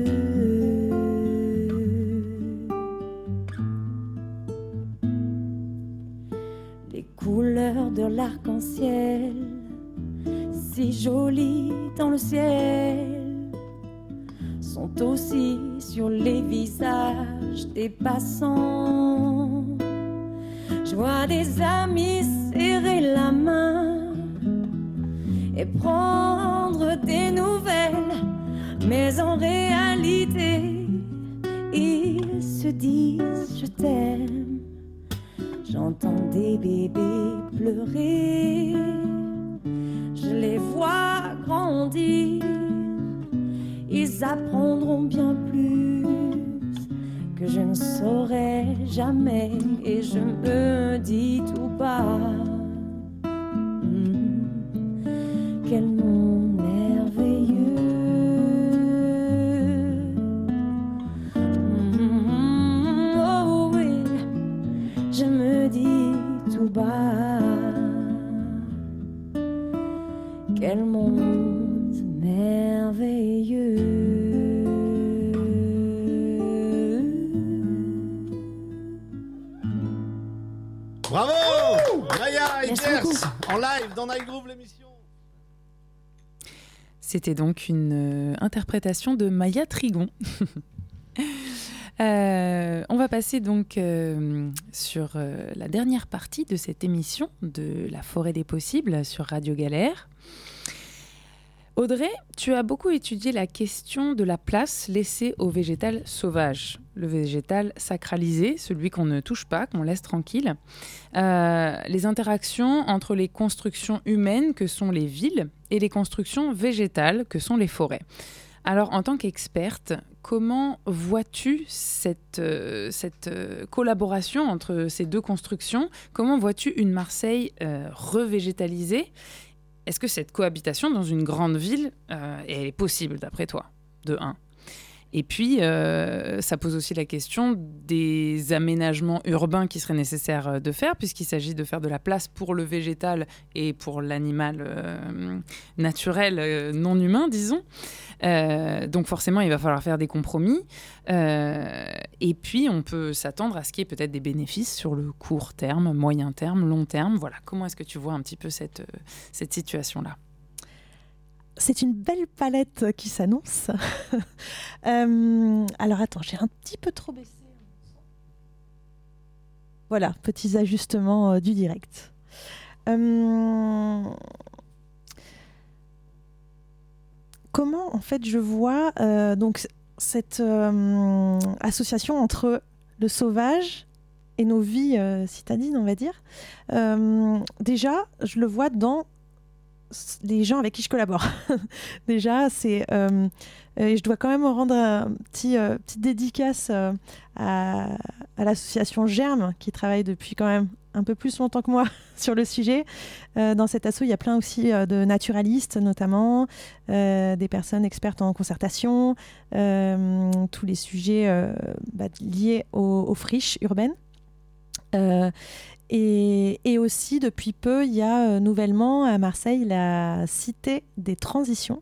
sur l'arc-en-ciel, si joli dans le ciel, sont aussi sur les visages des passants. Je vois des amis serrer la main et prendre des nouvelles, mais en réalité, ils se disent je t'aime. J'entends des bébés pleurer, je les vois grandir. Ils apprendront bien plus que je ne saurais jamais. Et je me dis tout bas, mmh, quel monde merveilleux. Mmh, oh oui, je me dis tout bas, quel monde merveilleux. Bravo Maya et Gers en live dans Night Groove l'émission. C'était donc une euh, interprétation de Maya Trigon. euh, on va passer donc euh, sur euh, la dernière partie de cette émission de La Forêt des Possibles sur Radio Galère. Audrey, tu as beaucoup étudié la question de la place laissée au végétal sauvage, le végétal sacralisé, celui qu'on ne touche pas, qu'on laisse tranquille, euh, les interactions entre les constructions humaines que sont les villes et les constructions végétales que sont les forêts. Alors, en tant qu'experte, comment vois-tu cette, euh, cette euh, collaboration entre ces deux constructions ? Comment vois-tu une Marseille euh, revégétalisée ? Est-ce que cette cohabitation dans une grande ville euh, est possible, d'après toi, de un ? Et puis, euh, ça pose aussi la question des aménagements urbains qui seraient nécessaires de faire, puisqu'il s'agit de faire de la place pour le végétal et pour l'animal euh, naturel, euh, non humain, disons. Euh, donc forcément, il va falloir faire des compromis. Euh, et puis, on peut s'attendre à ce qu'il y ait peut-être des bénéfices sur le court terme, moyen terme, long terme. Voilà. Comment est-ce que tu vois un petit peu cette, cette situation-là ? C'est une belle palette qui s'annonce. euh, alors attends, j'ai un petit peu trop baissé. Voilà, petits ajustements euh, du direct. Euh, comment en fait je vois euh, donc cette euh, association entre le sauvage et nos vies euh, citadines, on va dire. Euh, déjà, je le vois dans les gens avec qui je collabore. Déjà, c'est euh, et je dois quand même rendre un petit euh, petite dédicace euh, à, à l'association Germe qui travaille depuis quand même un peu plus longtemps que moi sur le sujet. Euh, dans cet asso, il y a plein aussi euh, de naturalistes, notamment euh, des personnes expertes en concertation, euh, tous les sujets euh, bah, liés aux, aux friches urbaines. Euh, Et, et aussi, depuis peu, il y a euh, nouvellement à Marseille la Cité des Transitions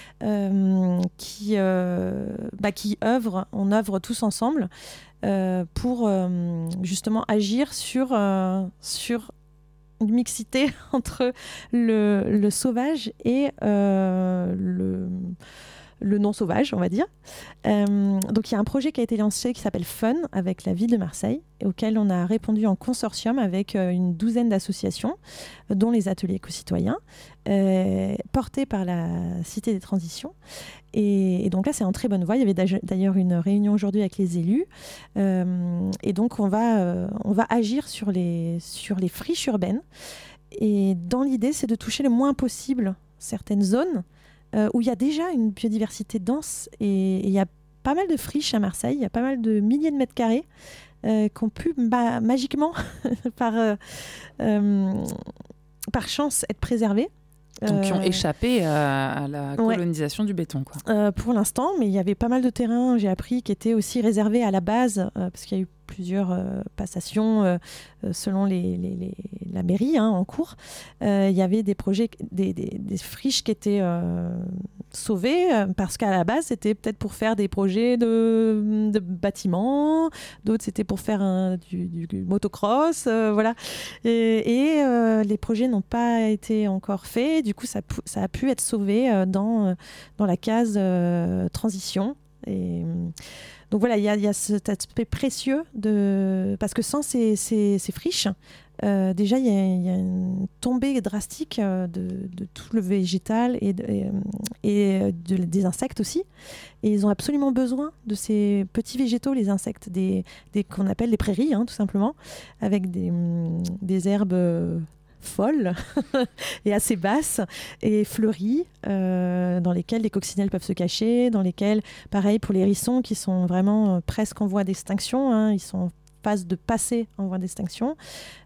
euh, qui, euh, bah, qui œuvre, on œuvre tous ensemble euh, pour euh, justement agir sur, euh, sur une mixité entre le, le sauvage et euh, le... le non-sauvage, on va dire. Euh, donc, il y a un projet qui a été lancé qui s'appelle Fun avec la ville de Marseille, et auquel on a répondu en consortium avec euh, une douzaine d'associations, euh, dont les ateliers éco-citoyens, euh, portés par la Cité des Transitions. Et, et donc là, c'est en très bonne voie. Il y avait d'ailleurs une réunion aujourd'hui avec les élus. Euh, et donc, on va, euh, on va agir sur les, sur les friches urbaines. Et dans l'idée, c'est de toucher le moins possible certaines zones Euh, où il y a déjà une biodiversité dense, et il y a pas mal de friches à Marseille, il y a pas mal de milliers de mètres carrés euh, qui ont pu ma- magiquement, par, euh, euh, par chance, être préservés. Donc, qui ont Euh, échappé à, à la colonisation ouais. du béton, quoi. Euh, pour l'instant, mais il y avait pas mal de terrains, j'ai appris, qui étaient aussi réservés à la base, euh, parce qu'il y a eu plusieurs euh, passations euh, selon les, les, les, la mairie hein, en cours. Euh, il y avait des projets, des, des, des friches qui étaient euh, sauvés euh, parce qu'à la base, c'était peut-être pour faire des projets de, de bâtiments, d'autres c'était pour faire un, du, du motocross, euh, voilà. Et, et euh, les projets n'ont pas été encore faits, du coup ça, ça a pu être sauvé euh, dans, dans la case euh, transition. Et, donc voilà, il y, y a cet aspect précieux, de... parce que sans ces, ces, ces friches, Euh, déjà, il y, y a une tombée drastique euh, de, de tout le végétal et, de, et, et de, des insectes aussi. Et ils ont absolument besoin de ces petits végétaux, les insectes, des, des, qu'on appelle les prairies, hein, tout simplement, avec des, des herbes folles et assez basses et fleuries, euh, dans lesquelles les coccinelles peuvent se cacher, dans lesquelles, pareil pour les hérissons qui sont vraiment euh, presque en voie d'extinction, hein, ils sont en phase de passer en voie d'extinction.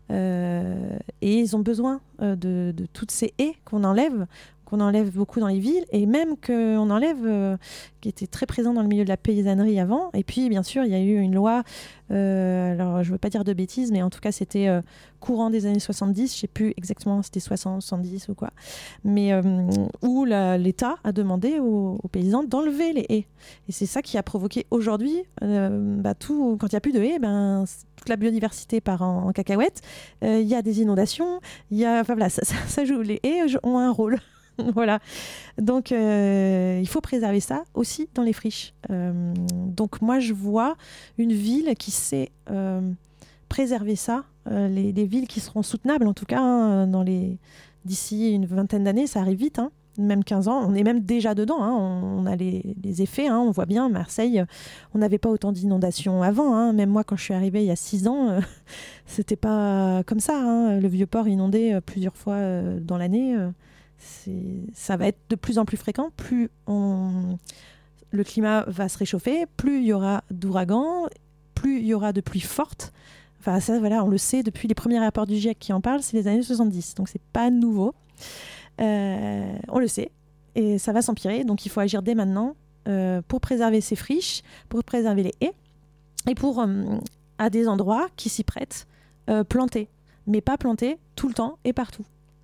Euh, et ils ont besoin euh, de, de toutes ces haies qu'on enlève, qu'on enlève beaucoup dans les villes, et même qu'on enlève, euh, qui était très présent dans le milieu de la paysannerie avant. Et puis, bien sûr, il y a eu une loi, euh, alors je ne veux pas dire de bêtises, mais en tout cas, c'était euh, courant des années soixante-dix, je ne sais plus exactement, c'était soixante, soixante-dix ou quoi, mais euh, où la, l'État a demandé aux, aux paysans d'enlever les haies. Et c'est ça qui a provoqué aujourd'hui, euh, bah, tout, quand il n'y a plus de haies, ben, toute la biodiversité part en, en cacahuète, il euh, y a des inondations, y a, enfin, voilà, ça, ça, ça joue, les haies ont un rôle. Voilà, donc euh, il faut préserver ça aussi dans les friches. Euh, donc moi je vois une ville qui sait euh, préserver ça, euh, les, les villes qui seront soutenables en tout cas, hein, dans les d'ici une vingtaine d'années, ça arrive vite, hein, même quinze ans, on est même déjà dedans, hein, on, on a les, les effets, hein, on voit bien Marseille, on n'avait pas autant d'inondations avant, hein, même moi quand je suis arrivée il y a six ans, euh, c'était pas comme ça, hein, le Vieux-Port inondé euh, plusieurs fois euh, dans l'année. Euh, C'est, ça va être de plus en plus fréquent, plus on, le climat va se réchauffer, plus il y aura d'ouragans, plus il y aura de pluies fortes. Enfin, ça, voilà, on le sait depuis les premiers rapports du GIEC qui en parlent, c'est les années soixante-dix, donc c'est pas nouveau. Euh, on le sait, et ça va s'empirer, donc il faut agir dès maintenant euh, pour préserver ces friches, pour préserver les haies, et pour, euh, à des endroits qui s'y prêtent, euh, planter, mais pas planter tout le temps et partout.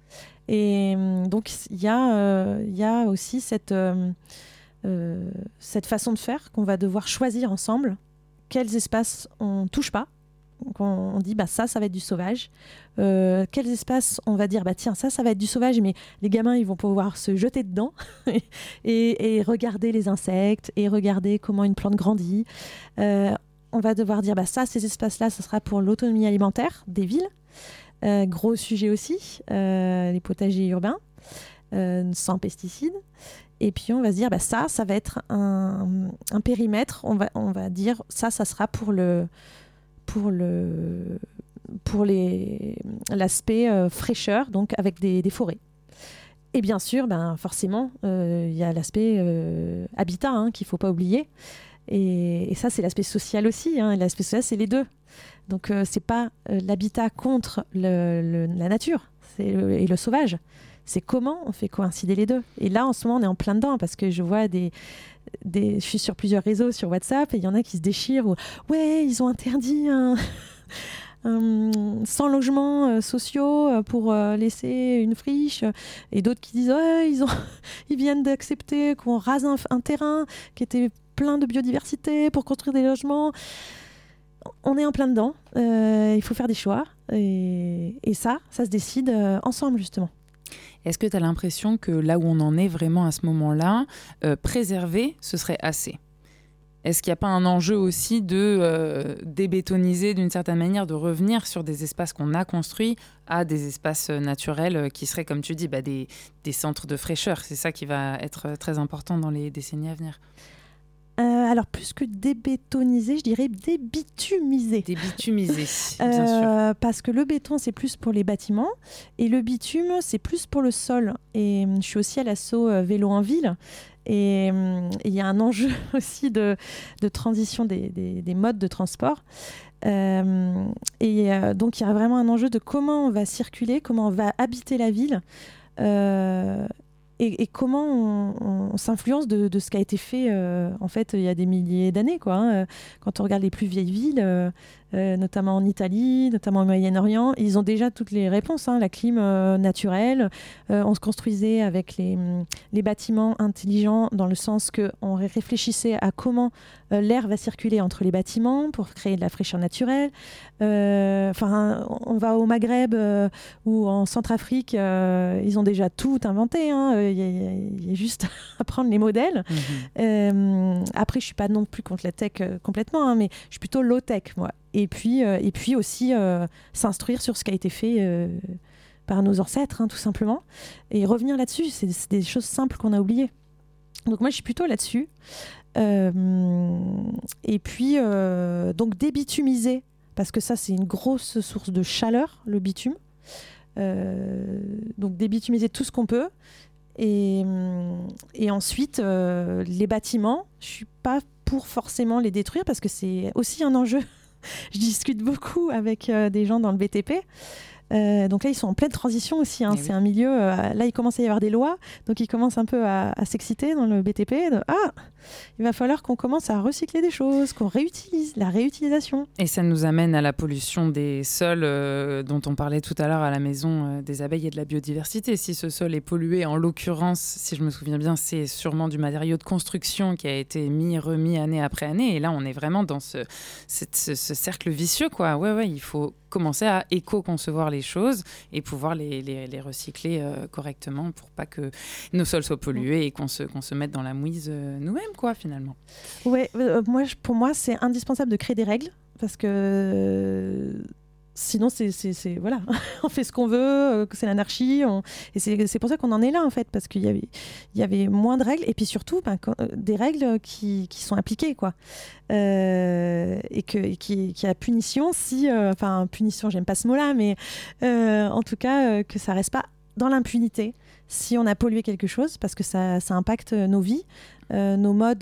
Et donc, il y, euh, y a aussi cette, euh, euh, cette façon de faire qu'on va devoir choisir ensemble. Quels espaces on ne touche pas. Donc on, on dit, bah, ça, ça va être du sauvage. Euh, quels espaces on va dire, bah, tiens, ça, ça va être du sauvage, mais les gamins, ils vont pouvoir se jeter dedans et, et regarder les insectes et regarder comment une plante grandit. Euh, on va devoir dire, bah, ça, ces espaces-là, ça sera pour l'autonomie alimentaire des villes. Euh, gros sujet aussi, euh, les potagers urbains, euh, sans pesticides. Et puis on va se dire, bah, ça, ça va être un, un périmètre. On va, on va dire, ça, ça sera pour le, pour le, pour les, l'aspect euh, fraîcheur, donc avec des, des forêts. Et bien sûr, ben, forcément, il euh, y a l'aspect euh, habitat, hein, qu'il ne faut pas oublier. Et, et ça, c'est l'aspect social aussi. Hein. L'aspect social, c'est les deux. Donc, euh, ce n'est pas euh, l'habitat contre le, le, la nature c'est le, et le sauvage. C'est comment on fait coïncider les deux. Et là, en ce moment, on est en plein dedans parce que je vois des... des je suis sur plusieurs réseaux, sur WhatsApp, et il y en a qui se déchirent. Où, ouais, ils ont interdit un... un sans logements euh, sociaux pour euh, laisser une friche. Et d'autres qui disent, ouais, ils, ont... ils viennent d'accepter qu'on rase un, un terrain qui était plein de biodiversité pour construire des logements. On est en plein dedans, euh, il faut faire des choix, et, et ça, ça se décide euh, ensemble, justement. Est-ce que tu as l'impression que là où on en est vraiment à ce moment-là, euh, préserver, ce serait assez ? Est-ce qu'il n'y a pas un enjeu aussi de euh, débétoniser d'une certaine manière, de revenir sur des espaces qu'on a construits à des espaces naturels euh, qui seraient, comme tu dis, bah, des, des centres de fraîcheur ? C'est ça qui va être très important dans les décennies à venir. Euh, alors, plus que débétoniser, je dirais débitumiser. Débitumiser, bien euh, sûr. Parce que le béton, c'est plus pour les bâtiments et le bitume, c'est plus pour le sol. Et je suis aussi à l'asso euh, vélo en ville. Et il y a un enjeu aussi de, de transition des, des, des modes de transport. Euh, et euh, donc, il y a vraiment un enjeu de comment on va circuler, comment on va habiter la ville. Euh, et, et comment on, on s'influence de, de ce qui a été fait euh, en fait il y a des milliers d'années, quoi, hein. Quand on regarde les plus vieilles villes, euh, euh, notamment en Italie, notamment au Moyen-Orient, ils ont déjà toutes les réponses, hein. La clim euh, naturelle, euh, on se construisait avec les, les bâtiments intelligents dans le sens qu'on réfléchissait à comment euh, l'air va circuler entre les bâtiments pour créer de la fraîcheur naturelle. Euh, enfin, on va au Maghreb euh, ou en Centrafrique, euh, ils ont déjà tout inventé, hein. Il y a, il y a juste à prendre les modèles. Mmh. Euh, après, je suis pas non plus contre la tech euh, complètement, hein, mais je suis plutôt low tech, moi. Et puis, euh, et puis aussi euh, s'instruire sur ce qui a été fait euh, par nos ancêtres, hein, tout simplement. Et revenir là-dessus, c'est, c'est des choses simples qu'on a oubliées. Donc moi, je suis plutôt là-dessus. Euh, et puis, euh, donc débitumiser, parce que ça, c'est une grosse source de chaleur, le bitume. Euh, donc débitumiser tout ce qu'on peut. Et, et ensuite, euh, les bâtiments, je ne suis pas pour forcément les détruire, parce que c'est aussi un enjeu. Je discute beaucoup avec euh, des gens dans le B T P. Euh, donc là, ils sont en pleine transition aussi, hein. C'est oui. un milieu... Euh, là, il commence à y avoir des lois. Donc, ils commencent un peu à, à s'exciter dans le B T P. De, ah, il va falloir qu'on commence à recycler des choses, qu'on réutilise, la réutilisation. Et ça nous amène à la pollution des sols euh, dont on parlait tout à l'heure à la maison euh, des abeilles et de la biodiversité. Si ce sol est pollué, en l'occurrence, si je me souviens bien, c'est sûrement du matériau de construction qui a été mis, remis année après année. Et là, on est vraiment dans ce, cette, ce, ce cercle vicieux, quoi. Ouais, ouais, il faut commencer à éco-concevoir les choses et pouvoir les, les, les recycler euh, correctement pour pas que nos sols soient pollués et qu'on se, qu'on se mette dans la mouise euh, nous-mêmes, quoi, finalement. Ouais, euh, moi, je, pour moi, c'est indispensable de créer des règles parce que euh, sinon, c'est, c'est, c'est voilà, on fait ce qu'on veut, euh, c'est l'anarchie. On... Et c'est, c'est pour ça qu'on en est là, en fait, parce qu'il y avait, il y avait moins de règles et puis surtout ben, quand, euh, des règles qui, qui sont appliquées, quoi. Euh, et que et qui, qui a punition si, enfin, euh, punition, j'aime pas ce mot-là, mais euh, en tout cas, euh, que ça reste pas dans l'impunité si on a pollué quelque chose, parce que ça, ça impacte nos vies, euh, nos modes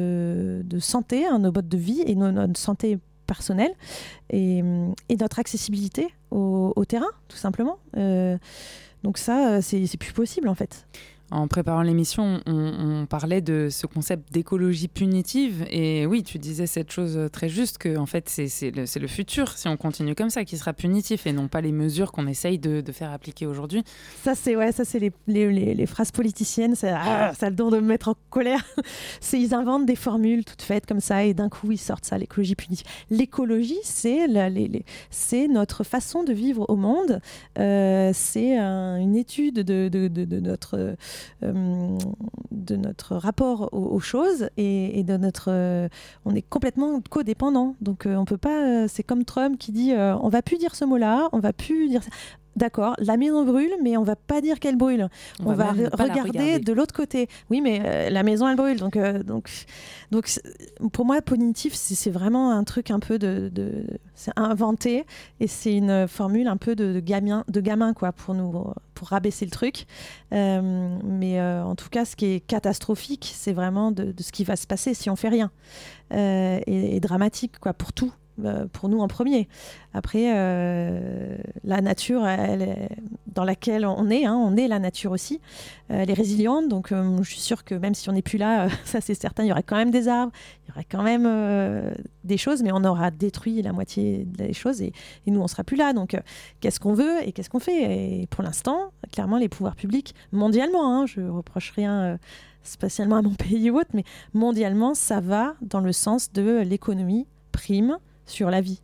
de, de santé, hein, nos modes de vie et nos, notre santé personnelle et, et notre accessibilité au, au terrain, tout simplement. Euh, donc ça, c'est, c'est plus possible, en fait. En préparant l'émission, on, on parlait de ce concept d'écologie punitive. Et oui, tu disais cette chose très juste, que en fait, c'est, c'est, le, c'est le futur, si on continue comme ça, qui sera punitif et non pas les mesures qu'on essaye de, de faire appliquer aujourd'hui. Ça, c'est, ouais, ça, c'est les, les, les, les phrases politiciennes. Ça, ah, ça a le don de me mettre en colère. C'est, ils inventent des formules toutes faites comme ça et d'un coup, ils sortent ça, l'écologie punitive. L'écologie, c'est, la, les, les, c'est notre façon de vivre au monde. Euh, c'est un, une étude de, de, de, de notre... Euh, de notre rapport aux, aux choses et, et de notre euh, on est complètement codépendant, donc euh, on peut pas euh, c'est comme Trump qui dit euh, on va plus dire ce mot-là, on va plus dire ça. D'accord, la maison brûle, mais on va pas dire qu'elle brûle. On, on va, va re- regarder, regarder de l'autre côté. Oui, mais euh, la maison, elle brûle. Donc, euh, donc, donc, pour moi, punitif, c'est, c'est vraiment un truc un peu de, de, c'est inventé et c'est une formule un peu de, de gamin, de gamin, quoi, pour nous, pour rabaisser le truc. Euh, mais euh, en tout cas, ce qui est catastrophique, c'est vraiment de, de ce qui va se passer si on fait rien, euh, et, et dramatique, quoi, pour tout. Pour nous en premier. Après, euh, la nature, elle, elle, dans laquelle on est, hein, on est la nature aussi, euh, elle est résiliente, donc euh, je suis sûre que même si on n'est plus là, euh, ça c'est certain, il y aurait quand même des arbres, il y aurait quand même euh, des choses, mais on aura détruit la moitié des choses et, et nous on ne sera plus là. Donc euh, qu'est-ce qu'on veut et qu'est-ce qu'on fait? Et pour l'instant, clairement, les pouvoirs publics, mondialement, hein, je ne reproche rien euh, spécialement à mon pays ou autre, mais mondialement, ça va dans le sens de l'économie prime sur la vie.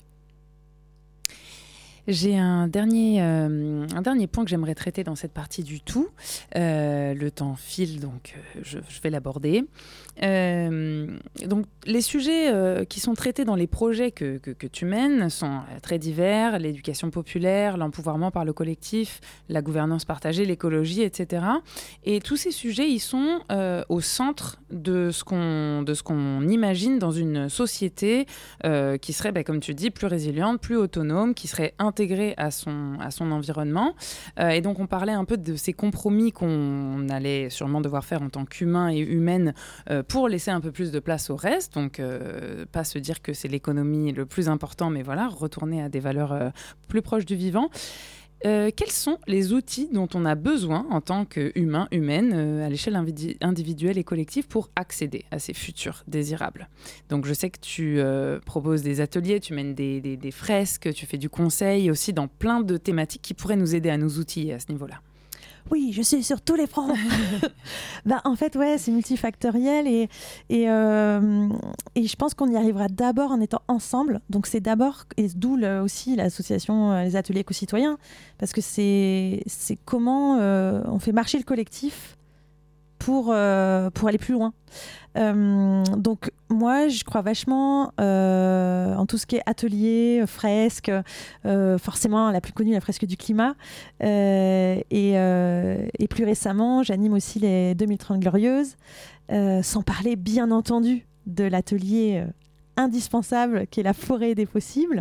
J'ai un dernier, euh, un dernier point que j'aimerais traiter dans cette partie du tout. Euh, le temps file, donc euh, je, je vais l'aborder. Euh, donc, les sujets euh, qui sont traités dans les projets que, que, que tu mènes sont très divers. L'éducation populaire, l'empouvoirment par le collectif, la gouvernance partagée, l'écologie, et cetera. Et tous ces sujets, ils sont euh, au centre de ce qu'on, de ce qu'on imagine dans une société euh, qui serait, bah, comme tu dis, plus résiliente, plus autonome, qui serait intégrée à son, à son environnement. Euh, et donc, on parlait un peu de ces compromis qu'on allait sûrement devoir faire en tant qu'humains et humaines euh, pour laisser un peu plus de place au reste. Donc, euh, pas se dire que c'est l'économie le plus important, mais voilà, retourner à des valeurs euh, plus proches du vivant. Euh, quels sont les outils dont on a besoin en tant qu'humain, humaine, euh, à l'échelle invidi- individuelle et collective pour accéder à ces futurs désirables? Donc je sais que tu euh, proposes des ateliers, tu mènes des, des, des fresques, tu fais du conseil aussi dans plein de thématiques qui pourraient nous aider à nous outiller à ce niveau-là. Oui, je suis sur tous les fronts. bah, en fait, ouais, c'est multifactoriel et, et, euh, et je pense qu'on y arrivera d'abord en étant ensemble. Donc c'est d'abord, et d'où le, aussi l'association euh, Les Ateliers Éco-Citoyens, parce que c'est, c'est comment euh, on fait marcher le collectif pour, euh, pour aller plus loin. Euh, donc moi, je crois vachement euh, en tout ce qui est atelier, fresque, euh, forcément la plus connue, la fresque du climat. Euh, et, euh, et plus récemment, j'anime aussi les deux mille trente Glorieuses, euh, sans parler bien entendu de l'atelier euh, indispensable qui est la forêt des possibles.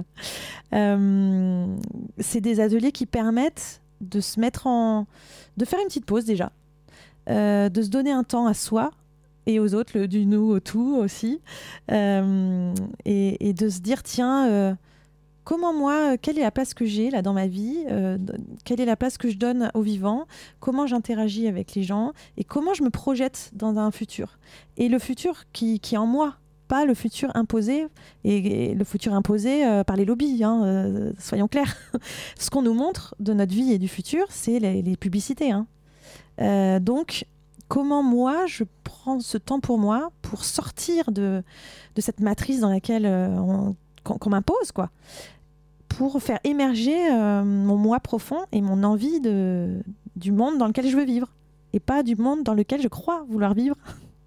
Euh, c'est des ateliers qui permettent de se mettre en... de faire une petite pause déjà, euh, de se donner un temps à soi, et aux autres, le du nous au tout aussi, euh, et, et de se dire, tiens, euh, comment moi, quelle est la place que j'ai là dans ma vie, euh, quelle est la place que je donne aux vivants, comment j'interagis avec les gens, et comment je me projette dans un futur. Et le futur qui, qui est en moi, pas le futur imposé, et, et le futur imposé euh, par les lobbies, hein, euh, soyons clairs. Ce qu'on nous montre de notre vie et du futur, c'est les, les publicités. Hein. Euh, donc, comment moi, je prends ce temps pour moi, pour sortir de, de cette matrice dans laquelle euh, on, qu'on, qu'on m'impose, quoi, pour faire émerger euh, mon moi profond et mon envie de, du monde dans lequel je veux vivre, et pas du monde dans lequel je crois vouloir vivre.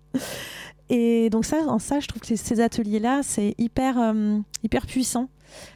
Et donc ça, en ça, je trouve que ces ateliers-là, c'est hyper, euh, hyper puissant.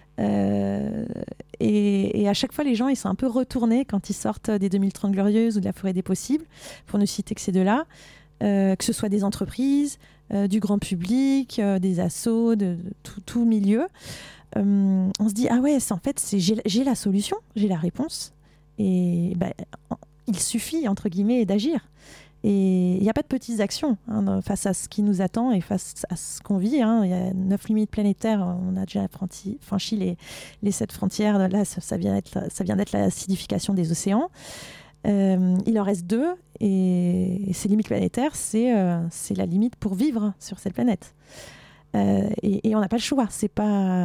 Euh, et, et à chaque fois, les gens, ils sont un peu retournés quand ils sortent des deux mille trente Glorieuses ou de la forêt des possibles, pour ne citer que ces deux-là, euh, que ce soit des entreprises, euh, du grand public, euh, des assos, de, de tout, tout milieu. Euh, on se dit, ah ouais, c'est, en fait, c'est, j'ai, j'ai la solution, j'ai la réponse. Et bah, il suffit, entre guillemets, d'agir. Et il n'y a pas de petites actions hein, face à ce qui nous attend et face à ce qu'on vit. Hein. Il y a neuf limites planétaires, on a déjà franchi, franchi les, les sept frontières. Là, ça, ça, vient d'être, ça vient d'être l'acidification des océans. Euh, il en reste deux, et, et ces limites planétaires, c'est, euh, c'est la limite pour vivre sur cette planète. Euh, et, et on n'a pas le choix. C'est, pas,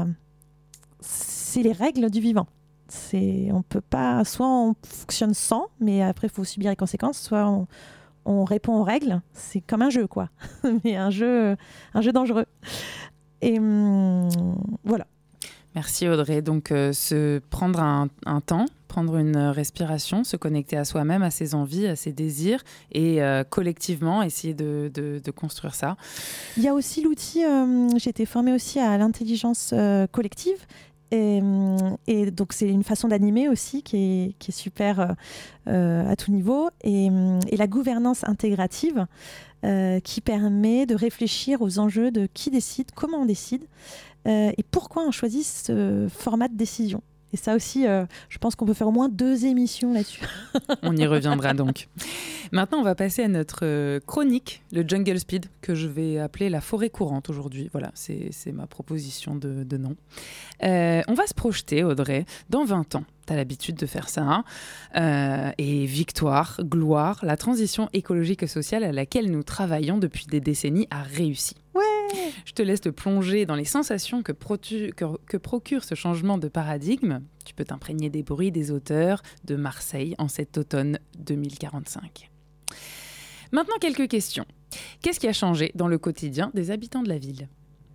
c'est les règles du vivant. C'est, on peut pas, soit on fonctionne sans, mais après, il faut subir les conséquences, soit on... on répond aux règles, c'est comme un jeu, quoi. Mais un jeu, un jeu dangereux. Et hum, voilà. Merci Audrey. Donc, euh, se prendre un, un temps, prendre une respiration, se connecter à soi-même, à ses envies, à ses désirs, et euh, collectivement essayer de, de, de construire ça. Il y a aussi l'outil, euh, j'ai été formée aussi à l'intelligence euh, collective. Et, et donc c'est une façon d'animer aussi qui est, qui est super euh, à tout niveau, et, et la gouvernance intégrative euh, qui permet de réfléchir aux enjeux de qui décide, comment on décide euh, et pourquoi on choisit ce format de décision. Et ça aussi, euh, je pense qu'on peut faire au moins deux émissions là-dessus. On y reviendra donc. Maintenant, on va passer à notre euh, chronique, le Jungle Speed, que je vais appeler la forêt courante aujourd'hui. Voilà, c'est, c'est ma proposition de, de nom. Euh, on va se projeter, Audrey, dans vingt ans. Tu as l'habitude de faire ça. Hein euh, et victoire, gloire, la transition écologique et sociale à laquelle nous travaillons depuis des décennies a réussi. Ouais. Je te laisse te plonger dans les sensations que, protu- que, que procure ce changement de paradigme. Tu peux t'imprégner des bruits des auteurs de Marseille en cet automne deux mille quarante-cinq. Maintenant, quelques questions. Qu'est-ce qui a changé dans le quotidien des habitants de la ville ?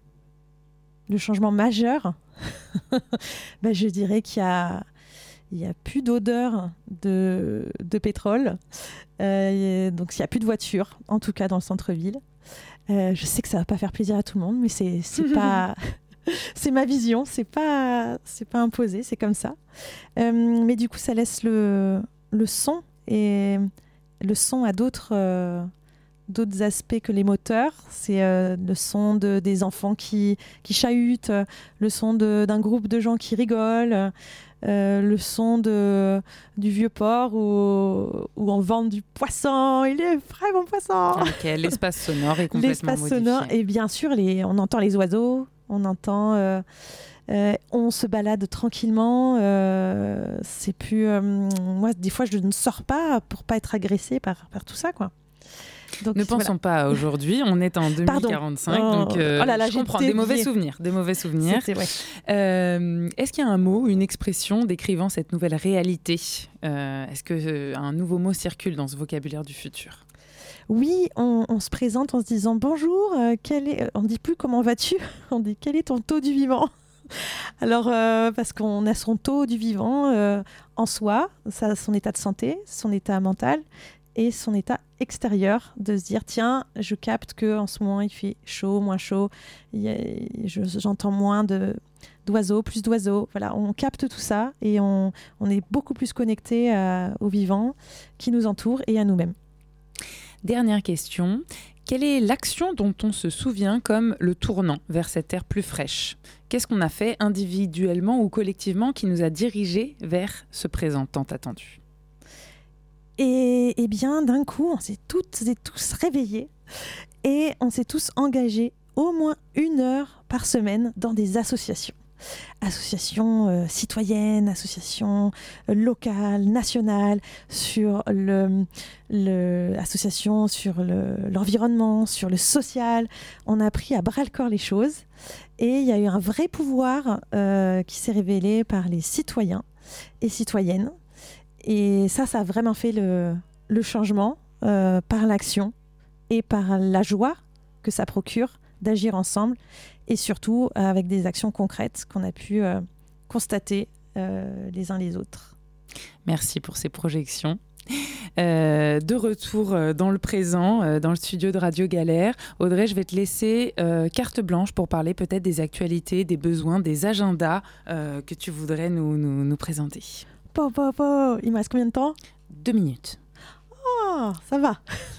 Le changement majeur, ben, je dirais qu'il y a, il y a plus d'odeur de, de pétrole. Euh, donc, il n'y a plus de voitures, en tout cas dans le centre-ville. Euh, je sais que ça va pas faire plaisir à tout le monde, mais c'est, c'est pas... c'est ma vision, c'est pas, c'est pas imposé, c'est comme ça. Euh, mais du coup, ça laisse le, le son, et le son a d'autres, euh, d'autres aspects que les moteurs. C'est euh, le son de, des enfants qui, qui chahutent, le son de, d'un groupe de gens qui rigolent, euh, le son de, du vieux port où, où on vend du poisson. Il est vrai, mon poisson. Ok, l'espace sonore est complètement L'espace modifié. sonore, et bien sûr, les, on entend les oiseaux, on entend euh, Euh, on se balade tranquillement. Euh, c'est plus, euh, moi, des fois, je ne sors pas pour pas être agressée par, par tout ça, quoi. Donc, ne pensons voilà. pas à aujourd'hui, on est en deux mille quarante-cinq, Pardon. donc euh, oh là là, je comprends, des mauvais souvenirs, des mauvais souvenirs. Ouais. Euh, est-ce qu'il y a un mot, une expression décrivant cette nouvelle réalité ? euh, Est-ce qu'un euh, nouveau mot circule dans ce vocabulaire du futur ? Oui, on, on se présente en se disant bonjour, euh, quel est... on ne dit plus comment vas-tu, on dit quel est ton taux du vivant. Alors, euh, parce qu'on a son taux du vivant euh, en soi, ça, son état de santé, son état mental et son état extérieur, de se dire tiens, je capte qu'en ce moment il fait chaud, moins chaud, il y a, je, j'entends moins de, d'oiseaux, plus d'oiseaux. Voilà, on capte tout ça et on, on est beaucoup plus connecté euh, au vivant qui nous entoure et à nous-mêmes. Dernière question, quelle est l'action dont on se souvient comme le tournant vers cette ère plus fraîche ? Qu'est-ce qu'on a fait individuellement ou collectivement qui nous a dirigés vers ce présent tant attendu ? Et, et bien, d'un coup, on s'est toutes et tous réveillés et on s'est tous engagés au moins une heure par semaine dans des associations. Associations euh, citoyennes, associations euh, locales, nationales, sur le, le, associations sur le, l'environnement, sur le social. On a pris à bras-le-corps les choses et il y a eu un vrai pouvoir euh, qui s'est révélé par les citoyens et citoyennes. Et ça, ça a vraiment fait le, le changement euh, par l'action et par la joie que ça procure d'agir ensemble et surtout euh, avec des actions concrètes qu'on a pu euh, constater euh, les uns les autres. Merci pour ces projections. Euh, de retour euh, dans le présent, euh, dans le studio de Radio Galère. Audrey, je vais te laisser euh, carte blanche pour parler peut-être des actualités, des besoins, des agendas euh, que tu voudrais nous, nous, nous présenter. Po, po, po. Il me reste combien de temps ? Deux minutes. Oh, ça va.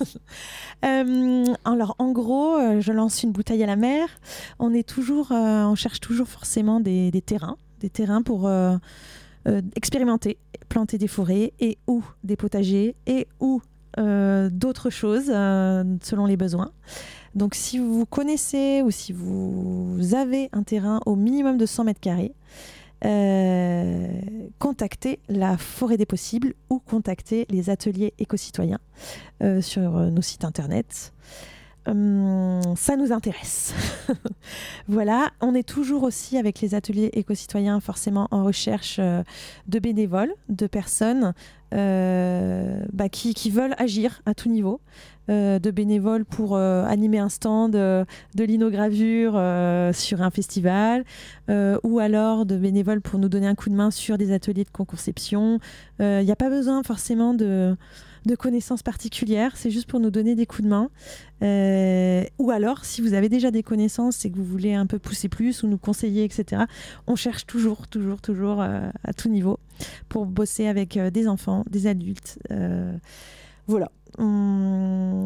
euh, alors, en gros, euh, je lance une bouteille à la mer. On est toujours, euh, on cherche toujours forcément des, des terrains, des terrains pour euh, euh, expérimenter, planter des forêts et ou des potagers et ou euh, d'autres choses euh, selon les besoins. Donc, si vous connaissez ou si vous avez un terrain au minimum de cent mètres carrés, Euh, contactez la Forêt des Possibles ou contactez les ateliers éco-citoyens euh, sur euh, nos sites internet. Hum, ça nous intéresse. Voilà, on est toujours aussi avec les ateliers éco-citoyens forcément en recherche euh, de bénévoles, de personnes euh, bah, qui, qui veulent agir à tout niveau. Euh, de bénévoles pour euh, animer un stand euh, de linogravure euh, sur un festival euh, ou alors de bénévoles pour nous donner un coup de main sur des ateliers de co-conception. Il euh, n'y a pas besoin forcément de, de connaissances particulières, c'est juste pour nous donner des coups de main. Euh, ou alors, si vous avez déjà des connaissances et que vous voulez un peu pousser plus ou nous conseiller, et cetera, on cherche toujours, toujours, toujours euh, à tout niveau pour bosser avec euh, des enfants, des adultes. Euh, voilà. Hum,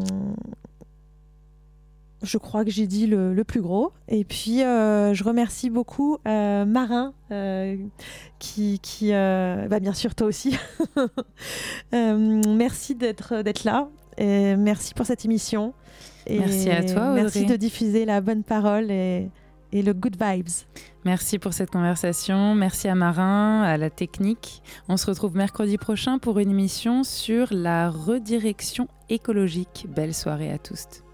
je crois que j'ai dit le, le plus gros. Et puis, euh, je remercie beaucoup euh, Marin, euh, qui, qui euh, bah bien sûr, toi aussi. euh, merci d'être, d'être là. Et merci pour cette émission. Et merci à toi, Audrey. Merci de diffuser la bonne parole et, et le good vibes. Merci pour cette conversation. Merci à Marin, à la technique. On se retrouve mercredi prochain pour une émission sur la redirection écologique. Belle soirée à tous.